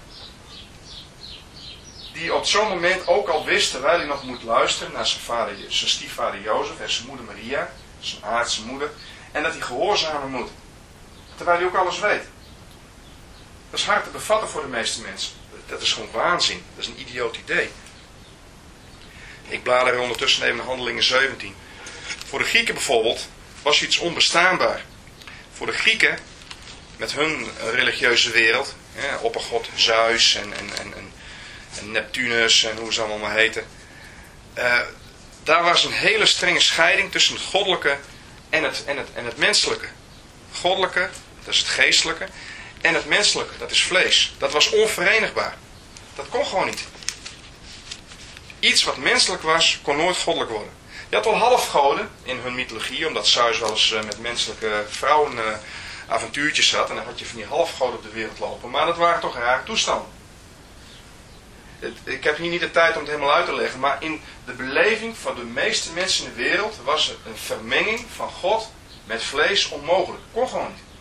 Die op zo'n moment ook al wist, terwijl hij nog moet luisteren naar zijn, vader, zijn stiefvader Jozef en zijn moeder Maria, zijn aardse moeder, en dat hij gehoorzamen moet. Terwijl hij ook alles weet. Dat is hard te bevatten voor de meeste mensen. Dat is gewoon waanzin. Dat is een idioot idee. Ik blader er ondertussen even naar Handelingen zeventien. Voor de Grieken bijvoorbeeld was iets onbestaanbaar. Voor de Grieken, met hun religieuze wereld, ja, oppergod Zeus en, en, en, en Neptunus en hoe ze allemaal maar heten. Uh, daar was een hele strenge scheiding tussen het goddelijke en het, en, het, en het menselijke. Goddelijke, dat is het geestelijke, en het menselijke, dat is vlees. Dat was onverenigbaar. Dat kon gewoon niet. Iets wat menselijk was, kon nooit goddelijk worden. Je had wel halfgoden in hun mythologie, omdat Zeus wel eens met menselijke vrouwen uh, avontuurtjes had. En dan had je van die halfgoden op de wereld lopen. Maar dat waren toch rare toestanden. Ik heb hier niet de tijd om het helemaal uit te leggen. Maar in de beleving van de meeste mensen in de wereld was een vermenging van God met vlees onmogelijk. Kon gewoon niet.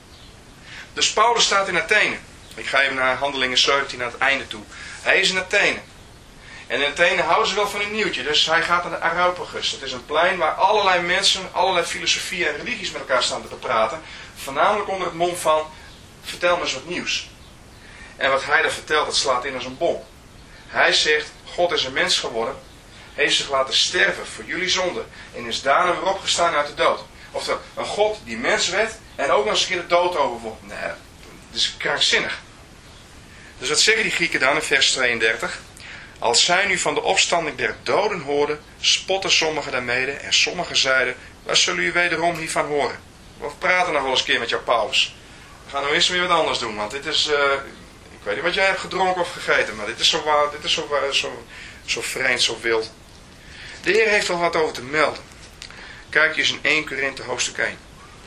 Dus Paulus staat in Athene. Ik ga even naar Handelingen zeventien aan het einde toe. Hij is in Athene. En in Athene houden ze wel van een nieuwtje. Dus hij gaat naar de Areopagus. Het is een plein waar allerlei mensen, allerlei filosofieën en religies met elkaar staan te praten. Voornamelijk onder het mom van, vertel me eens wat nieuws. En wat hij daar vertelt, dat slaat in als een bom. Hij zegt, God is een mens geworden. Heeft zich laten sterven voor jullie zonde. En is daarna weer opgestaan uit de dood. Oftewel, een God die mens werd en ook nog eens een keer de dood overwon. Nee, dat is krankzinnig. Dus wat zeggen die Grieken dan in vers tweeëndertig? Als zij nu van de opstanding der doden hoorden, spotten sommigen daarmede en sommigen zeiden, waar zullen u wederom hiervan horen? We praten nog wel eens een keer met jou, Paulus. We gaan nou eerst weer wat anders doen, want dit is, uh, ik weet niet wat jij hebt gedronken of gegeten, maar dit is zo, uh, dit is zo, uh, zo, zo vreemd, zo wild. De Heer heeft wel wat over te melden. Kijk eens in Eerste Korinthe hoofdstuk één.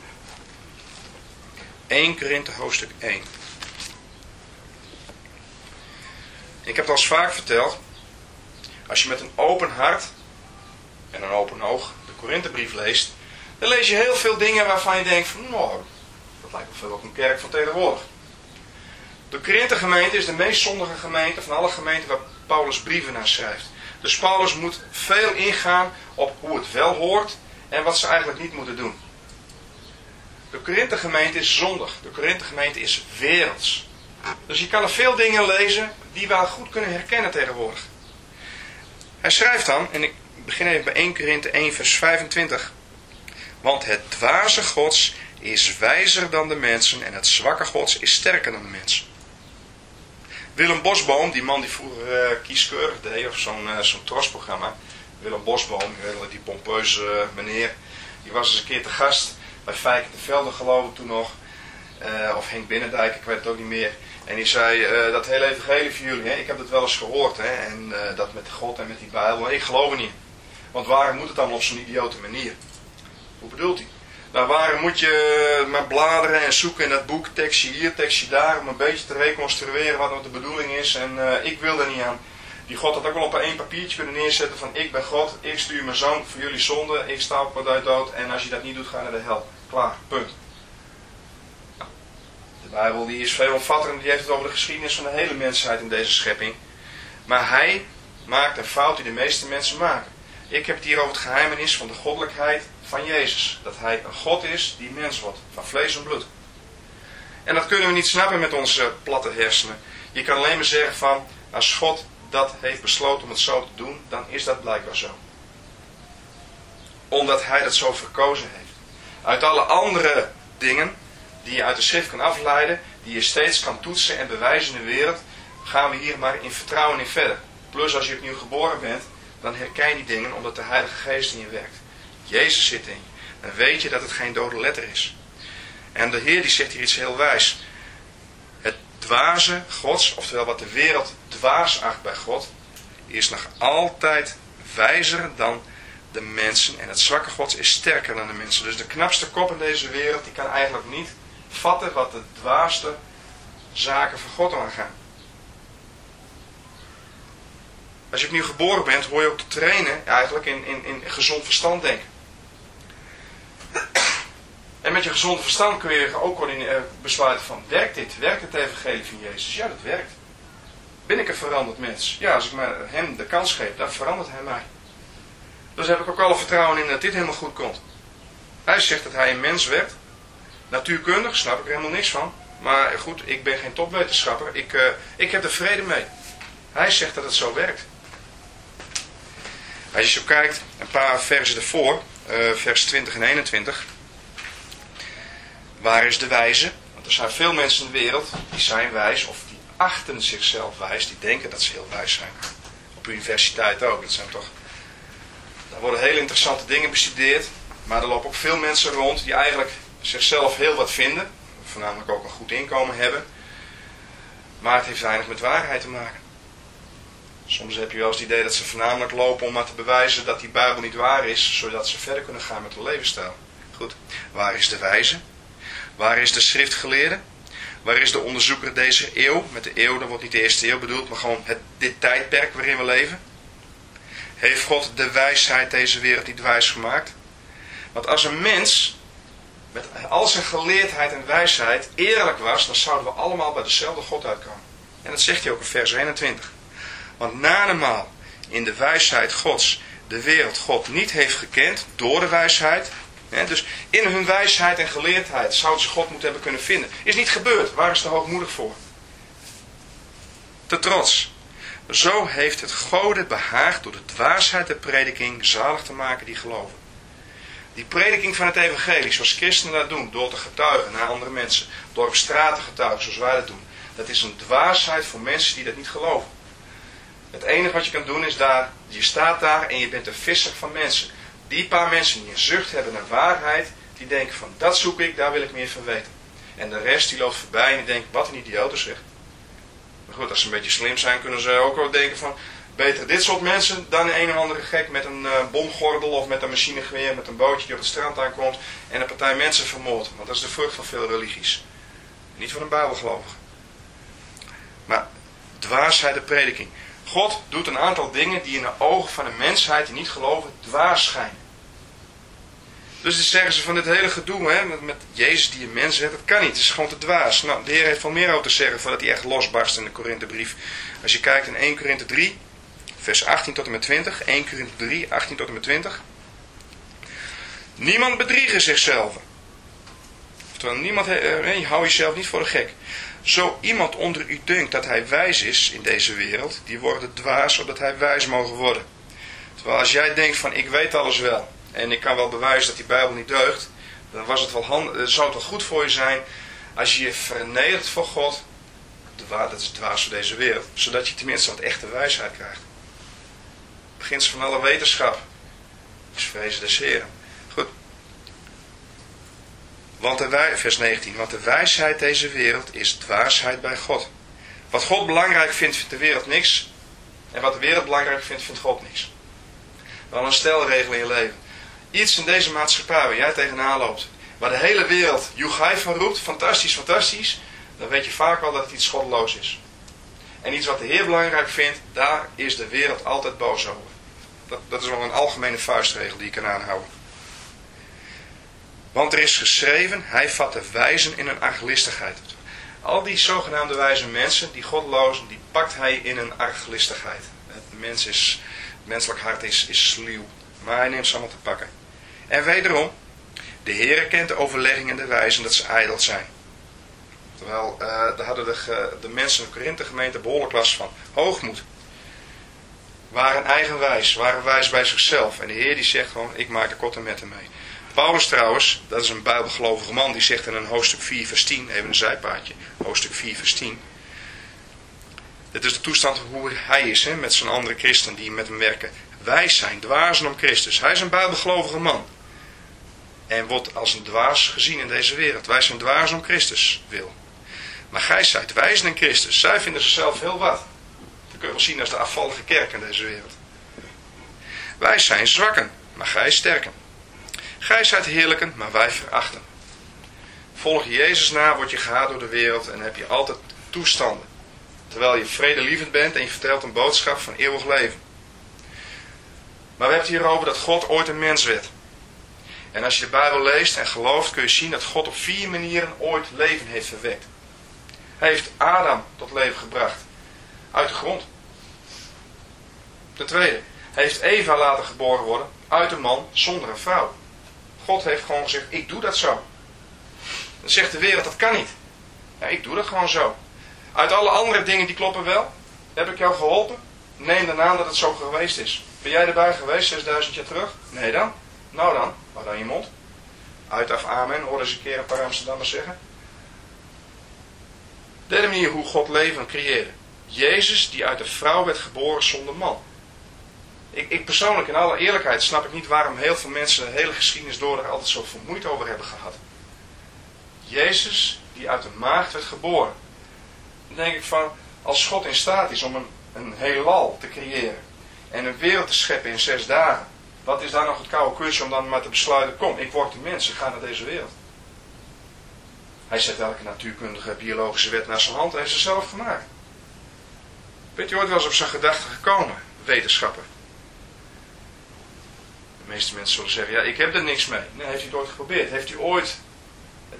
Eerste Korinthe hoofdstuk één. Ik heb het al eens vaak verteld. Als je met een open hart en een open oog de Korinthebrief leest, dan lees je heel veel dingen waarvan je denkt van, nou, dat lijkt wel veel op een kerk van tegenwoordig. De Korinthe gemeente is de meest zondige gemeente van alle gemeenten waar Paulus brieven naar schrijft. Dus Paulus moet veel ingaan op hoe het wel hoort en wat ze eigenlijk niet moeten doen. De Korinthe gemeente is zondig. De Korinthe gemeente is werelds. Dus je kan er veel dingen lezen die we goed kunnen herkennen tegenwoordig. Hij schrijft dan, en ik begin even bij Eerste Korinthe één vers vijfentwintig. Want het dwaze Gods is wijzer dan de mensen en het zwakke Gods is sterker dan de mensen. Willem Bosboom, die man die vroeger uh, kieskeurig deed, of zo'n uh, zo'n trosprogramma. Willem Bosboom, die pompeuze uh, meneer, die was eens een keer te gast bij Fijke de Velde, geloof ik toen nog. Uh, of Henk Binnendijk, ik weet het ook niet meer. En die zei, uh, dat hele evangelie van jullie, hè, ik heb het wel eens gehoord. Hè, en uh, dat met God en met die Bijbel, ik geloof er niet. Want waarom moet het dan op zo'n idiote manier? Hoe bedoelt hij? Nou, waarom moet je maar bladeren en zoeken in dat boek, tekstje hier, tekstje daar, om een beetje te reconstrueren wat nou de bedoeling is. En uh, ik wil er niet aan. Die God had ook wel op één papiertje kunnen neerzetten van, ik ben God, ik stuur mijn zoon voor jullie zonde, ik sta op de dood en als je dat niet doet, ga je naar de hel. Klaar, punt. De Bijbel die is veelomvattend, die heeft het over de geschiedenis van de hele mensheid in deze schepping. Maar hij maakt een fout die de meeste mensen maken. Ik heb het hier over het geheimenis van de goddelijkheid van Jezus. Dat hij een God is die mens wordt, van vlees en bloed. En dat kunnen we niet snappen met onze platte hersenen. Je kan alleen maar zeggen van, als God dat heeft besloten om het zo te doen, dan is dat blijkbaar zo. Omdat hij dat zo verkozen heeft. Uit alle andere dingen die je uit de schrift kan afleiden, die je steeds kan toetsen en bewijzen in de wereld, gaan we hier maar in vertrouwen in verder. Plus als je opnieuw geboren bent, dan herken je die dingen omdat de Heilige Geest in je werkt. Jezus zit in je. Dan weet je dat het geen dode letter is. En de Heer die zegt hier iets heel wijs. Het dwaze Gods, oftewel wat de wereld dwaas acht bij God, is nog altijd wijzer dan de mensen. En het zwakke Gods is sterker dan de mensen. Dus de knapste kop in deze wereld, die kan eigenlijk niet vatten wat de dwaaste zaken van God aangaan. Als je opnieuw geboren bent, hoor je ook te trainen eigenlijk in, in, in gezond verstand denken. En met je gezonde verstand kun je ook wel in, uh, besluiten van, werkt dit? Werkt het evangelie van Jezus? Ja, dat werkt. Ben ik een veranderd mens? Ja, als ik maar hem de kans geef, dan verandert hij mij. Dus heb ik ook alle vertrouwen in dat dit helemaal goed komt. Hij zegt dat hij een mens werd. Natuurkundig snap ik er helemaal niks van. Maar goed, ik ben geen topwetenschapper. Ik, uh, ik heb er vrede mee. Hij zegt dat het zo werkt. Als je zo kijkt, een paar versen ervoor, uh, vers twintig en eenentwintig. Waar is de wijze? Want er zijn veel mensen in de wereld die zijn wijs of die achten zichzelf wijs. Die denken dat ze heel wijs zijn. Op universiteit ook. Dat zijn toch, daar worden hele interessante dingen bestudeerd. Maar er lopen ook veel mensen rond die eigenlijk zichzelf heel wat vinden. Voornamelijk ook een goed inkomen hebben. Maar het heeft weinig met waarheid te maken. Soms heb je wel eens het idee dat ze voornamelijk lopen om maar te bewijzen dat die Bijbel niet waar is. Zodat ze verder kunnen gaan met hun levensstijl. Goed, waar is de wijze? Waar is de schriftgeleerde? Waar is de onderzoeker deze eeuw? Met de eeuw, dan wordt niet de eerste eeuw bedoeld, maar gewoon het, dit tijdperk waarin we leven. Heeft God de wijsheid deze wereld niet wijs gemaakt? Want als een mens met al zijn geleerdheid en wijsheid eerlijk was, dan zouden we allemaal bij dezelfde God uitkomen. En dat zegt hij ook in vers eenentwintig. Want nanemaal in de wijsheid Gods de wereld God niet heeft gekend door de wijsheid. Hè, dus in hun wijsheid en geleerdheid zouden ze God moeten hebben kunnen vinden. Is niet gebeurd. Waar is te hoogmoedig voor? Te trots. Zo heeft het Gode behaagd door de dwaasheid der prediking zalig te maken die geloven. Die prediking van het evangelie, zoals christenen dat doen, door te getuigen naar andere mensen, door op straat te getuigen zoals wij dat doen, dat is een dwaasheid voor mensen die dat niet geloven. Het enige wat je kan doen is daar, je staat daar en je bent een visser van mensen. Die paar mensen die een zucht hebben naar waarheid, die denken van dat zoek ik, daar wil ik meer van weten. En de rest die loopt voorbij en die denkt, wat een idioot is zeg. Maar goed, als ze een beetje slim zijn, kunnen ze ook wel denken van, beter dit soort mensen dan een of andere gek met een uh, bomgordel of met een machinegeweer, met een bootje die op het strand aankomt en een partij mensen vermoordt. Want dat is de vrucht van veel religies. Niet van een bijbelgelovige. Maar dwaasheid de prediking. God doet een aantal dingen die in de ogen van de mensheid die niet geloven dwaas schijnen. Dus dan zeggen ze van dit hele gedoe hè, met, met Jezus die een mens werd, dat kan niet. Het is gewoon te dwaas. Nou, de Heer heeft wel meer over te zeggen voordat hij echt losbarst in de Korinthebrief. Als je kijkt in eerste Korinthe drie, vers achttien tot en met twintig. eerste Korinthe drie, achttien tot en met twintig. Niemand bedriegen zichzelf. Oftewel, niemand, eh, hou jezelf niet voor de gek. Zo iemand onder u denkt dat hij wijs is in deze wereld, die wordt dwaas opdat hij wijs mogen worden. Terwijl als jij denkt van ik weet alles wel en ik kan wel bewijzen dat die Bijbel niet deugt, dan was het wel hand, dan zou het wel goed voor je zijn als je je vernedert voor God. Dat is het dwaas voor deze wereld, zodat je tenminste wat echte wijsheid krijgt. Het beginsel van alle wetenschap is vrezen des Heren. Goed. Want de wij, vers negentien, want de wijsheid deze wereld is dwaasheid bij God. Wat God belangrijk vindt, vindt de wereld niks. En wat de wereld belangrijk vindt, vindt God niks. Wel een stelregel in je leven. Iets in deze maatschappij waar jij tegenaan loopt, waar de hele wereld joegij van roept, fantastisch, fantastisch, dan weet je vaak wel dat het iets goddeloos is. En iets wat de Heer belangrijk vindt, daar is de wereld altijd boos over. Dat, dat is wel een algemene vuistregel die je kan aanhouden. Want er is geschreven, hij vat de wijzen in een arglistigheid. Al die zogenaamde wijze mensen, die goddelozen, die pakt hij in een arglistigheid. Het, mens is, het menselijk hart is, is sluw, maar hij neemt ze allemaal te pakken. En wederom, de Heer kent de overleggingen en de wijzen dat ze ijdel zijn. Terwijl, uh, daar hadden de, de mensen in de Korinthe gemeente behoorlijk last van. Hoogmoed. Waren eigenwijs, waren wijs bij zichzelf. En de Heer die zegt gewoon, ik maak de korte metten mee. Paulus trouwens, dat is een bijbelgelovige man, die zegt in een hoofdstuk vier vers tien, even een zijpaadje, hoofdstuk vier vers tien. Dit is de toestand hoe hij is, hè, met zijn andere christen die met hem werken. Wij zijn dwazen om Christus. Hij is een bijbelgelovige man. En wordt als een dwaas gezien in deze wereld. Wij zijn dwazen om Christus wil. Maar gij zijt wijzen in Christus. Zij vinden zichzelf heel wat. Dat kun je wel zien als de afvallige kerk in deze wereld. Wij zijn zwakken, maar gij sterken. Gij zijt heerlijken, maar wij verachten. Volg je Jezus na, word je gehaat door de wereld en heb je altijd toestanden. Terwijl je vredelievend bent en je vertelt een boodschap van eeuwig leven. Maar we hebben het hier over dat God ooit een mens werd. En als je de Bijbel leest en gelooft, kun je zien dat God op vier manieren ooit leven heeft verwekt. Hij heeft Adam tot leven gebracht. Uit de grond. Ten tweede, hij heeft Eva laten geboren worden uit een man zonder een vrouw. God heeft gewoon gezegd, ik doe dat zo. Dan zegt de wereld, dat kan niet. Ja, ik doe dat gewoon zo. Uit alle andere dingen die kloppen wel. Heb ik jou geholpen? Neem dan aan dat het zo geweest is. Ben jij erbij geweest, zesduizend jaar terug? Nee dan? Nou dan, hou dan je mond. Uit af amen, hoorde eens een keer een paar Amsterdammers zeggen. Derde manier hoe God leven creëerde. Jezus die uit een vrouw werd geboren zonder man. Ik, ik persoonlijk, in alle eerlijkheid, snap ik niet waarom heel veel mensen de hele geschiedenis door er altijd zo vermoeid over hebben gehad. Jezus die uit een maagd werd geboren. Dan denk ik van, als God in staat is om een, een heelal te creëren en een wereld te scheppen in zes dagen, wat is daar nog het koude kutje om dan maar te besluiten, kom, ik word de mens, ik ga naar deze wereld. Hij zet elke natuurkundige, biologische wet naar zijn hand en heeft ze zelf gemaakt. Weet je ooit wel eens op zijn gedachten gekomen, wetenschapper? De meeste mensen zullen zeggen, ja, ik heb er niks mee. Nee, heeft u het ooit geprobeerd? Heeft u ooit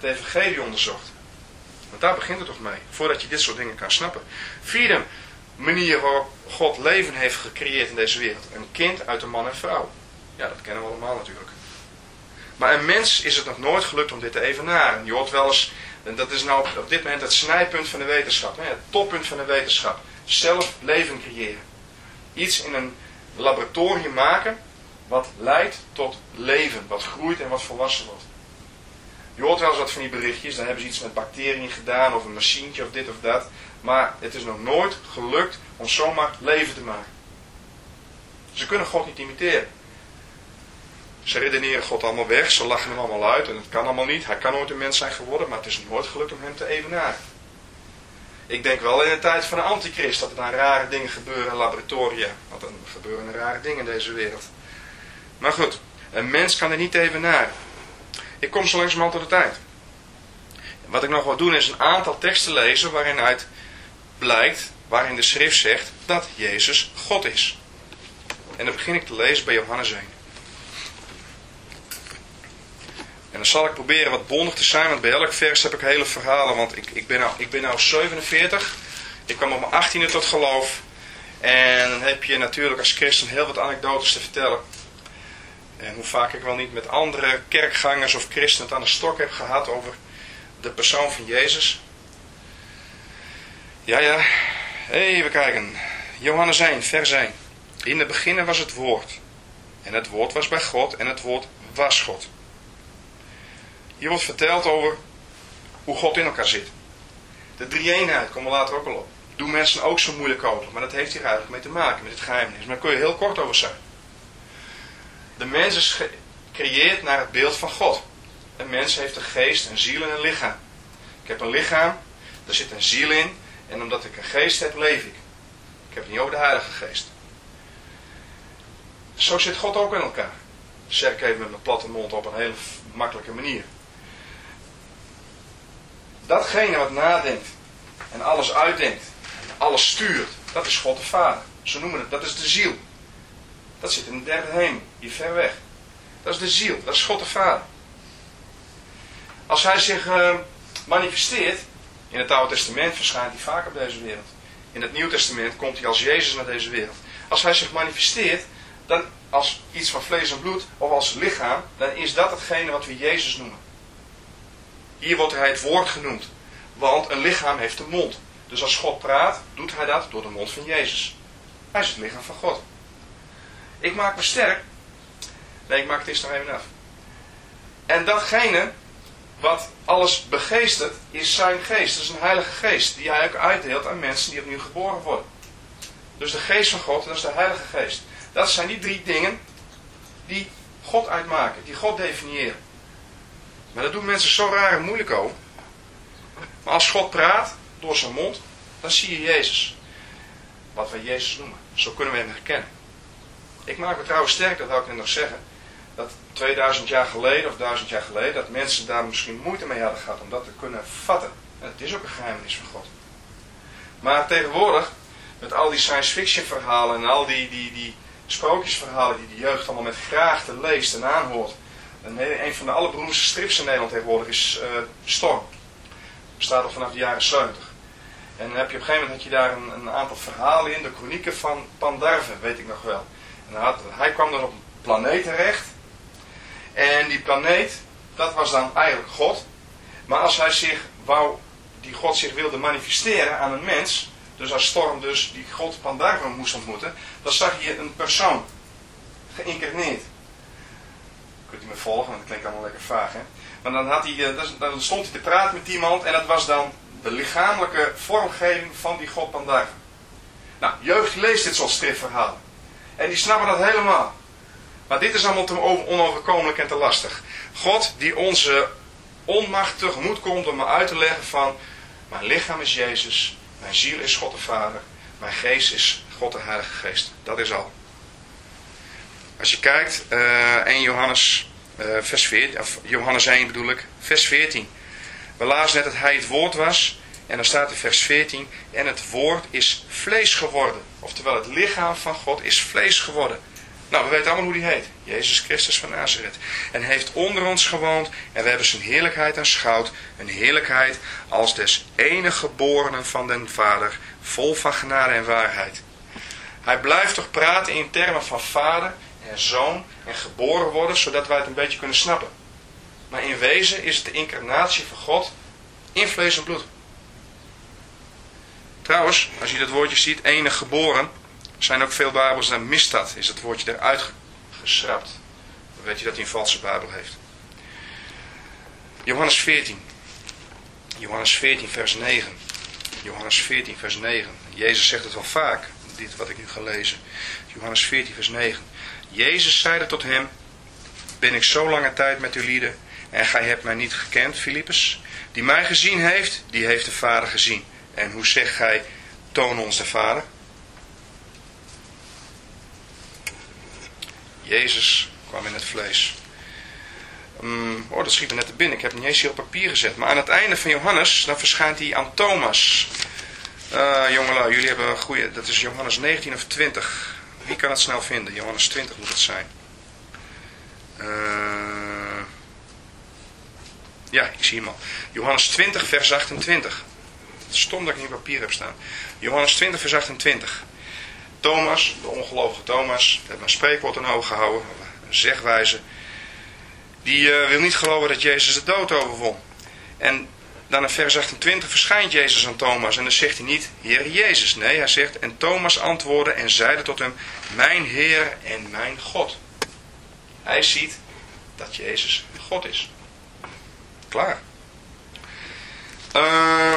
het evangelie onderzocht. Want daar begint het toch mee, voordat je dit soort dingen kan snappen. Vierde manier waarop God leven heeft gecreëerd in deze wereld. Een kind uit een man en vrouw. Ja, dat kennen we allemaal natuurlijk. Maar een mens is het nog nooit gelukt om dit te evenaren. Je hoort wel eens, en dat is nou op dit moment het snijpunt van de wetenschap. Hè, het toppunt van de wetenschap. Zelf leven creëren. Iets in een laboratorium maken wat leidt tot leven. Wat groeit en wat volwassen wordt. Je hoort wel eens wat van die berichtjes. Dan hebben ze iets met bacteriën gedaan of een machientje of dit of dat. Maar het is nog nooit gelukt om zomaar leven te maken. Ze kunnen God niet imiteren. Ze redeneren God allemaal weg. Ze lachen hem allemaal uit. En het kan allemaal niet. Hij kan nooit een mens zijn geworden. Maar het is nooit gelukt om hem te evenaren. Ik denk wel in de tijd van de antichrist dat er dan rare dingen gebeuren in laboratoria. Want dan gebeuren er rare dingen in deze wereld. Maar goed. Een mens kan er niet evenaren. Ik kom zo langzamerhand tot de tijd. Wat ik nog wil doen is een aantal teksten lezen waarin uit blijkt, waarin de schrift zegt dat Jezus God is. En dan begin ik te lezen bij Johannes één. En dan zal ik proberen wat bondig te zijn, want bij elk vers heb ik hele verhalen. Want ik, ik, ben, nou, ik ben nou zevenenveertig. Ik kwam op mijn achttiende tot geloof. En dan heb je natuurlijk als christen heel wat anekdotes te vertellen. En hoe vaak ik wel niet met andere kerkgangers of christenen het aan de stok heb gehad over de persoon van Jezus. Ja, ja. Even kijken. Johannes één, vers één. In het begin was het woord. En het woord was bij God en het woord was God. Hier wordt verteld over hoe God in elkaar zit. De drie-eenheid komen we later ook al op. Doen mensen ook zo moeilijk over. Maar dat heeft hier eigenlijk mee te maken met het geheimnis. Maar daar kun je heel kort over zijn. De mens is gecreëerd naar het beeld van God. Een mens heeft een geest, een ziel en een lichaam. Ik heb een lichaam, daar zit een ziel in. En omdat ik een geest heb, leef ik. Ik heb het niet over de Heilige Geest. Zo zit God ook in elkaar. Dat zeg ik even met mijn platte mond op een hele makkelijke manier. Datgene wat nadenkt en alles uitdenkt, alles stuurt, dat is God de Vader. Zo noemen we het, dat is de ziel. Dat zit in de derde hemel, hier ver weg. Dat is de ziel, dat is God de Vader. Als hij zich uh, manifesteert, in het Oude Testament verschijnt hij vaak op deze wereld. In het Nieuw Testament komt hij als Jezus naar deze wereld. Als hij zich manifesteert, dan als iets van vlees en bloed, of als lichaam, dan is dat hetgene wat we Jezus noemen. Hier wordt hij het woord genoemd, want een lichaam heeft een mond. Dus als God praat, doet hij dat door de mond van Jezus. Hij is het lichaam van God. Ik maak me sterk. Nee, ik maak het eerst nog even af. En datgene wat alles begeestert, is zijn geest. Dat is een heilige geest, die hij ook uitdeelt aan mensen die opnieuw geboren worden. Dus de geest van God, dat is de heilige geest. Dat zijn die drie dingen die God uitmaken, die God definiëren. Maar dat doen mensen zo raar en moeilijk over. Maar als God praat, door zijn mond, dan zie je Jezus. Wat wij Jezus noemen. Zo kunnen we hem herkennen. Ik maak me trouwens sterk, dat wil ik net nog zeggen, dat tweeduizend jaar geleden of duizend jaar geleden, dat mensen daar misschien moeite mee hadden gehad om dat te kunnen vatten. En het is ook een geheimnis van God. Maar tegenwoordig, met al die science fiction verhalen en al die, die, die sprookjesverhalen die de jeugd allemaal met graagte leest en aanhoort. En een van de allerberoemdste strips in Nederland tegenwoordig is uh, Storm. Bestaat al vanaf de jaren zeventig. En dan heb je op een gegeven moment had je daar een, een aantal verhalen in, de kronieken van Pandarve, weet ik nog wel. En hij, had, hij kwam dan op een planeet terecht. En die planeet, dat was dan eigenlijk God. Maar als hij zich wou, die God zich wilde manifesteren aan een mens, dus als Storm dus die God Pandarve moest ontmoeten, dan zag je een persoon, geïncarneerd. Kunt u me volgen, want dat klinkt allemaal lekker vaag, hè? Maar dan, had hij, dan stond hij te praten met iemand en dat was dan de lichamelijke vormgeving van die God Pandarve. Nou, jeugd leest dit soort stripverhalen. En die snappen dat helemaal. Maar dit is allemaal te onoverkomelijk en te lastig. God die onze onmacht tegemoet komt om me uit te leggen van, mijn lichaam is Jezus, mijn ziel is God de Vader, mijn geest is God de Heilige Geest. Dat is al. Als je kijkt, uh, één Johannes, uh, vers veertien, of Johannes één bedoel ik, vers veertien. We lazen net dat hij het woord was. En dan staat in vers veertien. En het woord is vlees geworden. Oftewel het lichaam van God is vlees geworden. Nou, we weten allemaal hoe die heet. Jezus Christus van Nazareth. En heeft onder ons gewoond en we hebben zijn heerlijkheid aanschouwd. Een heerlijkheid als des enige geborenen van den Vader, vol van genade en waarheid. Hij blijft toch praten in termen van vader en zoon en geboren worden, zodat wij het een beetje kunnen snappen. Maar in wezen is het de incarnatie van God in vlees en bloed. Trouwens, als je dat woordje ziet, enig geboren, zijn ook veel Bijbels, dan mist dat, is het woordje eruit geschrapt. Dan weet je dat hij een valse Bijbel heeft. Johannes veertien. Johannes veertien vers negen. Johannes veertien vers negen. Jezus zegt het wel vaak, dit wat ik nu ga lezen. Johannes veertien vers negen. Jezus zeide tot hem, ben ik zo lange tijd met u lieden en gij hebt mij niet gekend, Filippus? Die mij gezien heeft, die heeft de Vader gezien. En hoe zegt gij, toon ons de Vader? Jezus kwam in het vlees. Um, oh, dat schiet me net te binnen. Ik heb het niet eens hier op papier gezet. Maar aan het einde van Johannes, dan verschijnt hij aan Thomas. Uh, jongelui, jullie hebben een goede... Dat is Johannes negentien of twintig. Wie kan het snel vinden? Johannes twintig moet het zijn. Uh, ja, ik zie hem al. Johannes twintig vers achtentwintig. Het is stom dat ik niet op papier heb staan. Johannes twintig vers achtentwintig. Thomas, de ongelovige Thomas, heeft een spreekwoord in oog gehouden, een zegwijze. Die uh, wil niet geloven dat Jezus de dood overwon. En dan in vers achtentwintig verschijnt Jezus aan Thomas en dan zegt hij niet, Heer Jezus. Nee, hij zegt, en Thomas antwoordde en zeide tot hem, mijn Heer en mijn God. Hij ziet dat Jezus God is. Klaar. Uh,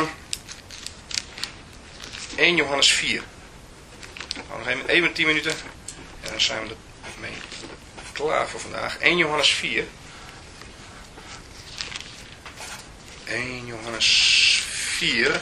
eerste Johannes vier. Nog even, even tien minuten en dan zijn we ermee klaar voor vandaag. eerste Johannes vier. eerste Johannes vier.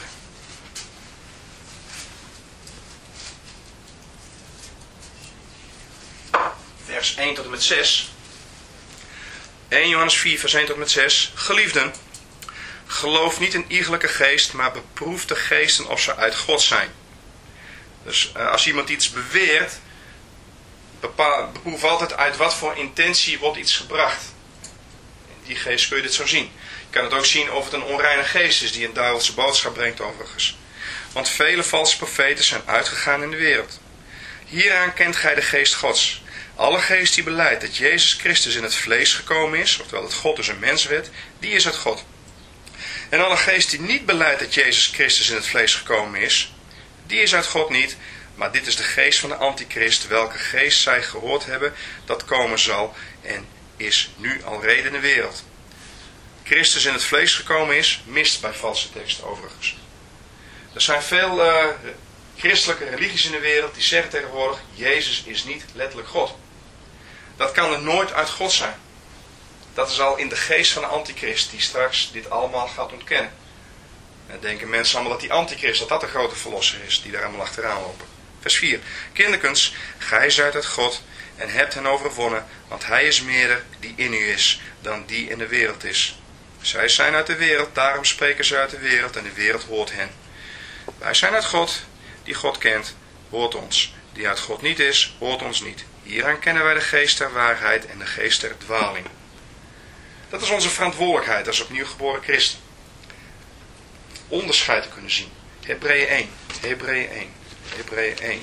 Vers één tot en met zes. eerste Johannes vier, vers één tot en met zes. Geliefden, geloof niet in iegelijke geest, maar beproef de geesten of ze uit God zijn. Dus uh, als iemand iets beweert, bepaal, beproef altijd uit wat voor intentie wordt iets gebracht. In die geest kun je dit zo zien. Je kan het ook zien of het een onreine geest is die een duivelse boodschap brengt overigens. Want vele valse profeten zijn uitgegaan in de wereld. Hieraan kent gij de geest Gods. Alle geest die beleidt dat Jezus Christus in het vlees gekomen is, oftewel dat God dus een mens werd, die is uit God. En alle geest die niet beleidt dat Jezus Christus in het vlees gekomen is, die is uit God niet, maar dit is de geest van de antichrist, welke geest zij gehoord hebben, dat komen zal en is nu alreeds in de wereld. Christus in het vlees gekomen is, mist bij valse teksten overigens. Er zijn veel uh, christelijke religies in de wereld die zeggen tegenwoordig, Jezus is niet letterlijk God. Dat kan er nooit uit God zijn. Dat is al in de geest van de antichrist die straks dit allemaal gaat ontkennen. En denken mensen allemaal dat die antichrist, dat dat de grote verlosser is, die daar allemaal achteraan lopen. Vers vier. Kinderkens, gij zijt uit God en hebt hen overwonnen, want hij is meerder die in u is, dan die in de wereld is. Zij zijn uit de wereld, daarom spreken ze uit de wereld en de wereld hoort hen. Wij zijn uit God, die God kent, hoort ons. Die uit God niet is, hoort ons niet. Hieraan kennen wij de geest der waarheid en de geest der dwaling. Dat is onze verantwoordelijkheid als opnieuw geboren christen. Onderscheid te kunnen zien. Hebreeën één. Hebreeën één. Hebreeën één.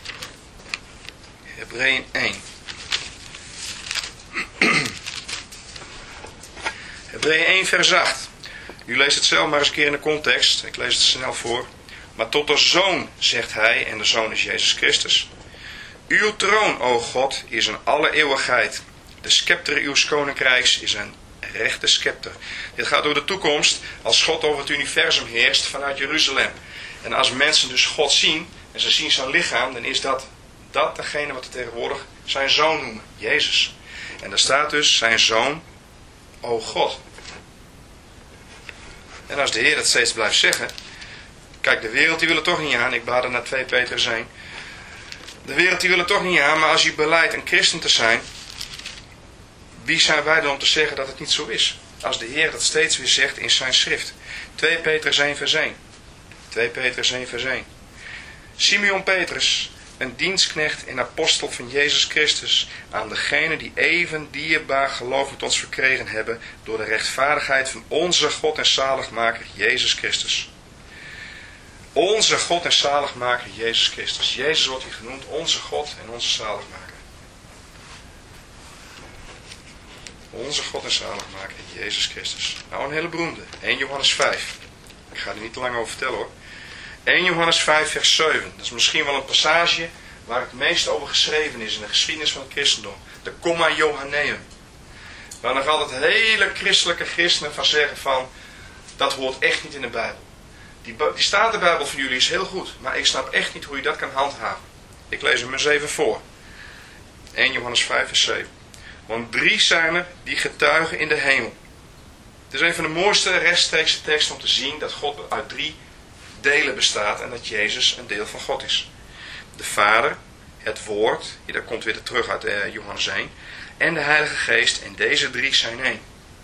Hebreeën één. Hebreeën één vers acht. U leest het zelf maar eens een keer in de context. Ik lees het snel voor. Maar tot de Zoon zegt hij, en de Zoon is Jezus Christus. Uw troon, o God, is in alle eeuwigheid. De scepter uws koninkrijks is een rechte scepter. Dit gaat door de toekomst als God over het universum heerst vanuit Jeruzalem. En als mensen dus God zien en ze zien zijn lichaam, dan is dat, dat degene wat we tegenwoordig zijn zoon noemen, Jezus. En daar staat dus zijn zoon, o God. En als de Heer dat steeds blijft zeggen, kijk, de wereld die wil het toch niet aan, ik baad naar twee Petrus één. De wereld die wil het toch niet aan, maar als u beleidt een christen te zijn, wie zijn wij dan om te zeggen dat het niet zo is? Als de Heer dat steeds weer zegt in zijn schrift. twee Petrus één vers één. twee Petrus één vers één. Simeon Petrus, een dienstknecht en apostel van Jezus Christus, aan degenen die even dierbaar geloof met ons verkregen hebben, door de rechtvaardigheid van onze God en zaligmaker Jezus Christus. Onze God en zaligmaker Jezus Christus. Jezus wordt hier genoemd, onze God en onze zaligmaker. Onze God en zaligmaker Jezus Christus. Nou, een hele beroemde. Eerste Johannes vijf. Ik ga er niet te lang over vertellen hoor. Eerste Johannes vijf vers zeven. Dat is misschien wel een passage waar het meest over geschreven is in de geschiedenis van het christendom. De Comma Johanneum. Waar nog altijd hele christelijke christenen van zeggen van, dat hoort echt niet in de Bijbel. Die, die Statenbijbel van jullie is heel goed, maar ik snap echt niet hoe je dat kan handhaven. Ik lees hem eens even voor. Eerste Johannes vijf vers zeven. Want drie zijn er die getuigen in de hemel. Het is een van de mooiste rechtstreekse teksten om te zien dat God uit drie delen bestaat en dat Jezus een deel van God is. De Vader, het Woord, dat komt weer terug uit uh, Johannes één, en de Heilige Geest, en deze drie zijn één.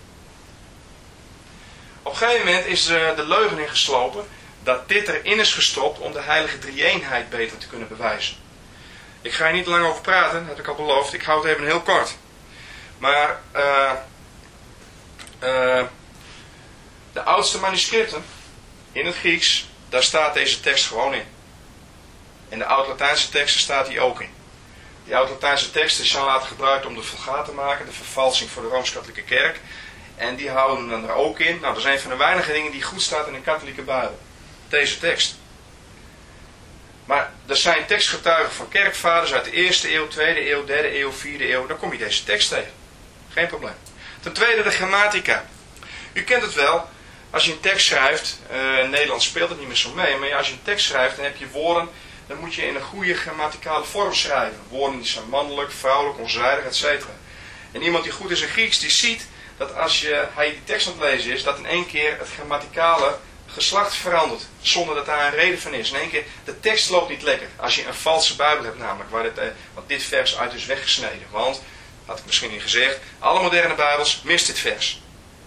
Op een gegeven moment is uh, de leugen ingeslopen dat dit erin is gestopt om de heilige drie-eenheid beter te kunnen bewijzen. Ik ga hier niet lang over praten, dat heb ik al beloofd, ik hou het even heel kort. Maar uh, uh, de oudste manuscripten in het Grieks, daar staat deze tekst gewoon in. En de Oud-Latijnse teksten staat die ook in. Die Oud-Latijnse teksten zijn later gebruikt om de Vulgaat te maken, de vervalsing voor de Rooms-Katholieke Kerk. En die houden dan er ook in. Nou, dat is een van de weinige dingen die goed staat in de katholieke Bijbel. Deze tekst. Maar er zijn tekstgetuigen van kerkvaders uit de eerste eeuw, tweede eeuw, derde eeuw, vierde eeuw. Dan kom je deze tekst tegen. Geen probleem. Ten tweede de grammatica. U kent het wel. Als je een tekst schrijft, uh, in Nederland speelt het niet meer zo mee, maar als je een tekst schrijft, dan heb je woorden, dan moet je in een goede grammaticale vorm schrijven. Woorden die zijn mannelijk, vrouwelijk, onzijdig, et cetera. En iemand die goed is in Grieks, die ziet dat als je, hij die tekst aan het lezen is, dat in één keer het grammaticale geslacht verandert, zonder dat daar een reden van is. In één keer, de tekst loopt niet lekker. Als je een valse Bijbel hebt namelijk, waar dit, want dit vers uit is weggesneden. Want, had ik misschien niet gezegd, alle moderne Bijbels mist dit vers.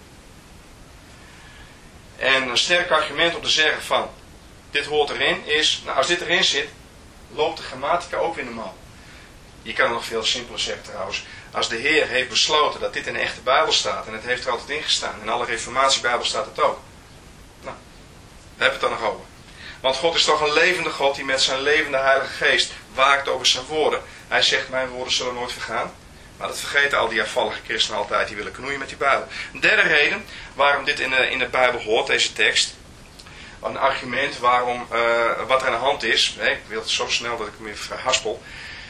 En een sterk argument om te zeggen van, dit hoort erin, is, nou als dit erin zit, loopt de grammatica ook weer normaal. Je kan het nog veel simpeler zeggen trouwens. Als de Heer heeft besloten dat dit in een echte Bijbel staat, en het heeft er altijd in gestaan, in alle reformatiebijbel staat het ook. Nou, daar hebben we het dan nog over. Want God is toch een levende God die met zijn levende Heilige Geest waakt over zijn woorden. Hij zegt, mijn woorden zullen nooit vergaan. Maar dat vergeten al die afvallige christenen altijd, die willen knoeien met die Bijbel. Een derde reden waarom dit in de, in de Bijbel hoort, deze tekst. Een argument waarom, uh, wat er aan de hand is. Nee, ik wil het zo snel dat ik hem weer verhaspel.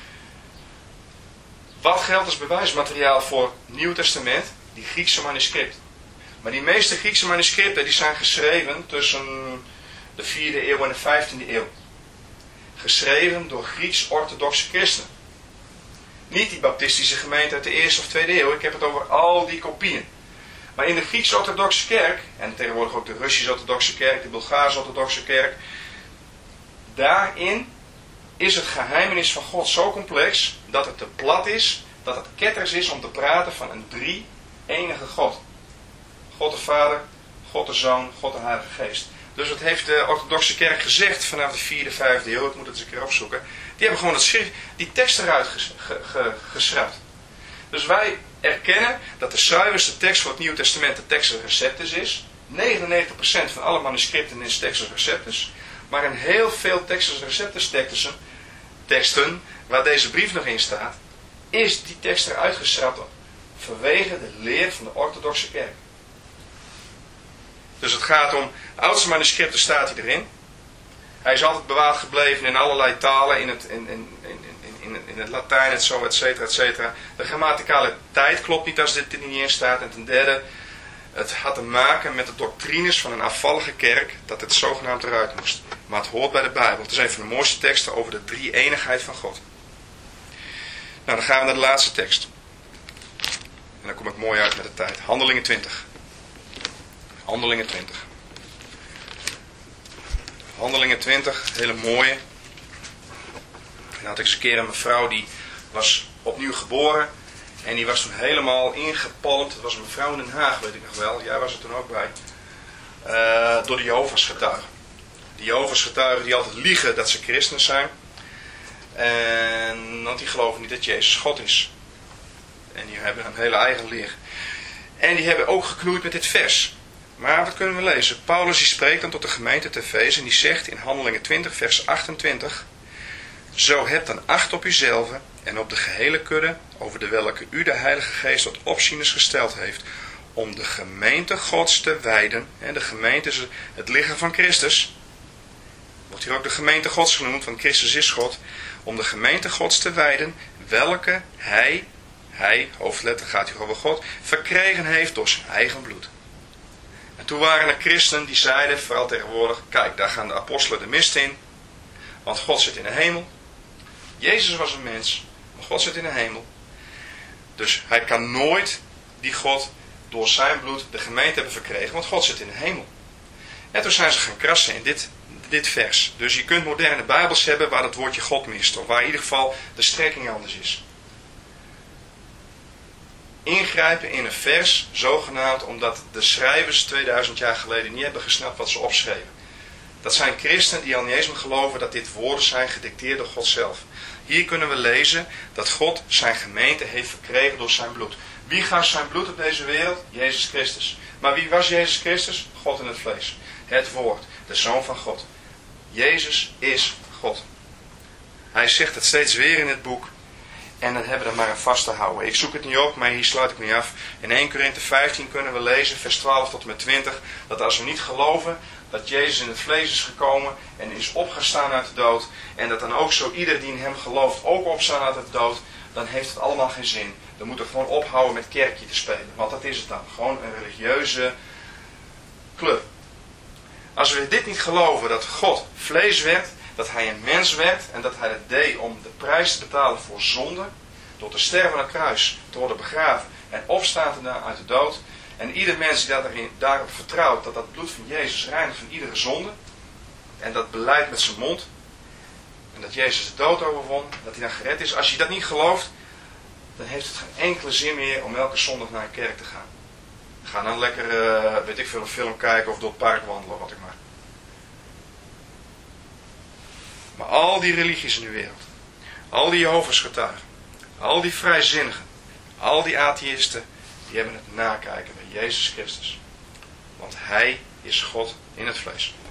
Wat geldt als bewijsmateriaal voor het Nieuw Testament? Die Griekse manuscripten. Maar die meeste Griekse manuscripten die zijn geschreven tussen de vierde eeuw en de vijftiende eeuw. Geschreven door Grieks-orthodoxe christenen. Niet die baptistische gemeente uit de eerste of tweede eeuw. Ik heb het over al die kopieën. Maar in de Grieks-orthodoxe kerk, en tegenwoordig ook de Russisch-orthodoxe kerk, de Bulgaars-orthodoxe kerk, daarin is het geheimenis van God zo complex dat het te plat is, dat het ketters is om te praten van een drie-enige God. God de Vader, God de Zoon, God de Heilige Geest. Dus wat heeft de orthodoxe kerk gezegd vanaf de vierde, vijfde eeuw, ik moet het eens een keer opzoeken. Die hebben gewoon het schrift, die tekst eruit ges, ge, ge, geschrapt. Dus wij erkennen dat de zuiverste tekst voor het Nieuwe Testament de Textus Receptus is. negenennegentig procent van alle manuscripten is Textus Receptus. Maar in heel veel Textus Receptus teksten, teksten, waar deze brief nog in staat, is die tekst eruit geschrapt vanwege de leer van de orthodoxe kerk. Dus het gaat om, de oudste manuscripten staat hij erin. Hij is altijd bewaard gebleven in allerlei talen, in het, in, in, in, in, in het Latijn, et zo, et cetera, et cetera. De grammaticale tijd klopt niet als dit er niet in staat. En ten derde, het had te maken met de doctrines van een afvallige kerk, dat het zogenaamd eruit moest. Maar het hoort bij de Bijbel. Het is een van de mooiste teksten over de drie-eenigheid van God. Nou, dan gaan we naar de laatste tekst. En dan kom ik mooi uit met de tijd. Handelingen twintig. Handelingen twintig. Handelingen twintig, hele mooie. En dan had ik eens een keer een mevrouw die was opnieuw geboren. En die was toen helemaal ingepalmd. Het was een mevrouw in Den Haag, weet ik nog wel. Jij was er toen ook bij. Uh, door de Jehovah's getuigen. De Jehovah's getuigen die altijd liegen dat ze christen zijn. En, want die geloven niet dat Jezus God is. En die hebben een hele eigen leer. En die hebben ook geknoeid met dit vers. Maar wat kunnen we lezen? Paulus die spreekt dan tot de gemeente te Efeze en die zegt in Handelingen twintig vers achtentwintig. Zo hebt dan acht op uzelf en op de gehele kudde, over de welke u de Heilige Geest tot opzieners gesteld heeft, om de gemeente Gods te wijden. En de gemeente is het lichaam van Christus. Wordt hier ook de gemeente Gods genoemd, want Christus is God. Om de gemeente Gods te wijden, welke hij, hij, hoofdletter gaat hier over God, verkregen heeft door zijn eigen bloed. En toen waren er christenen die zeiden, vooral tegenwoordig, kijk, daar gaan de apostelen de mist in. Want God zit in de hemel. Jezus was een mens, maar God zit in de hemel. Dus hij kan nooit, die God, door zijn bloed de gemeente hebben verkregen, want God zit in de hemel. En toen zijn ze gaan krassen in dit, dit vers. Dus je kunt moderne Bijbels hebben waar het woordje God mist, of waar in ieder geval de strekking anders is. Ingrijpen in een vers, zogenaamd omdat de schrijvers tweeduizend jaar geleden niet hebben gesnapt wat ze opschreven. Dat zijn christenen die al niet eens meer geloven dat dit woorden zijn gedicteerd door God zelf. Hier kunnen we lezen dat God zijn gemeente heeft verkregen door zijn bloed. Wie gaf zijn bloed op deze wereld? Jezus Christus. Maar wie was Jezus Christus? God in het vlees. Het woord, de Zoon van God. Jezus is God. Hij zegt het steeds weer in het boek. En dan hebben we er maar aan vast te houden. Ik zoek het niet op, maar hier sluit ik mee af. In eerste Korinthe vijftien kunnen we lezen, vers twaalf tot en met twintig. Dat als we niet geloven dat Jezus in het vlees is gekomen en is opgestaan uit de dood. En dat dan ook zo ieder die in hem gelooft ook opstaan uit de dood. Dan heeft het allemaal geen zin. Dan moeten we gewoon ophouden met kerkje te spelen. Want dat is het dan. Gewoon een religieuze club. Als we dit niet geloven, dat God vlees werd, dat hij een mens werd en dat hij het deed om de prijs te betalen voor zonde, door te sterven aan het kruis, te worden begraven en opstaan te uit de dood. En ieder mens die daarin, daarop vertrouwt dat dat bloed van Jezus reinigt van iedere zonde en dat beleidt met zijn mond en dat Jezus de dood overwon, dat hij dan gered is. Als je dat niet gelooft, dan heeft het geen enkele zin meer om elke zondag naar een kerk te gaan. Ga dan lekker, uh, weet ik veel, een film kijken of door het park wandelen of wat ik maar. Maar al die religies in de wereld, al die Jehovah's getuigen, al die vrijzinnigen, al die atheïsten, die hebben het nakijken bij Jezus Christus. Want hij is God in het vlees.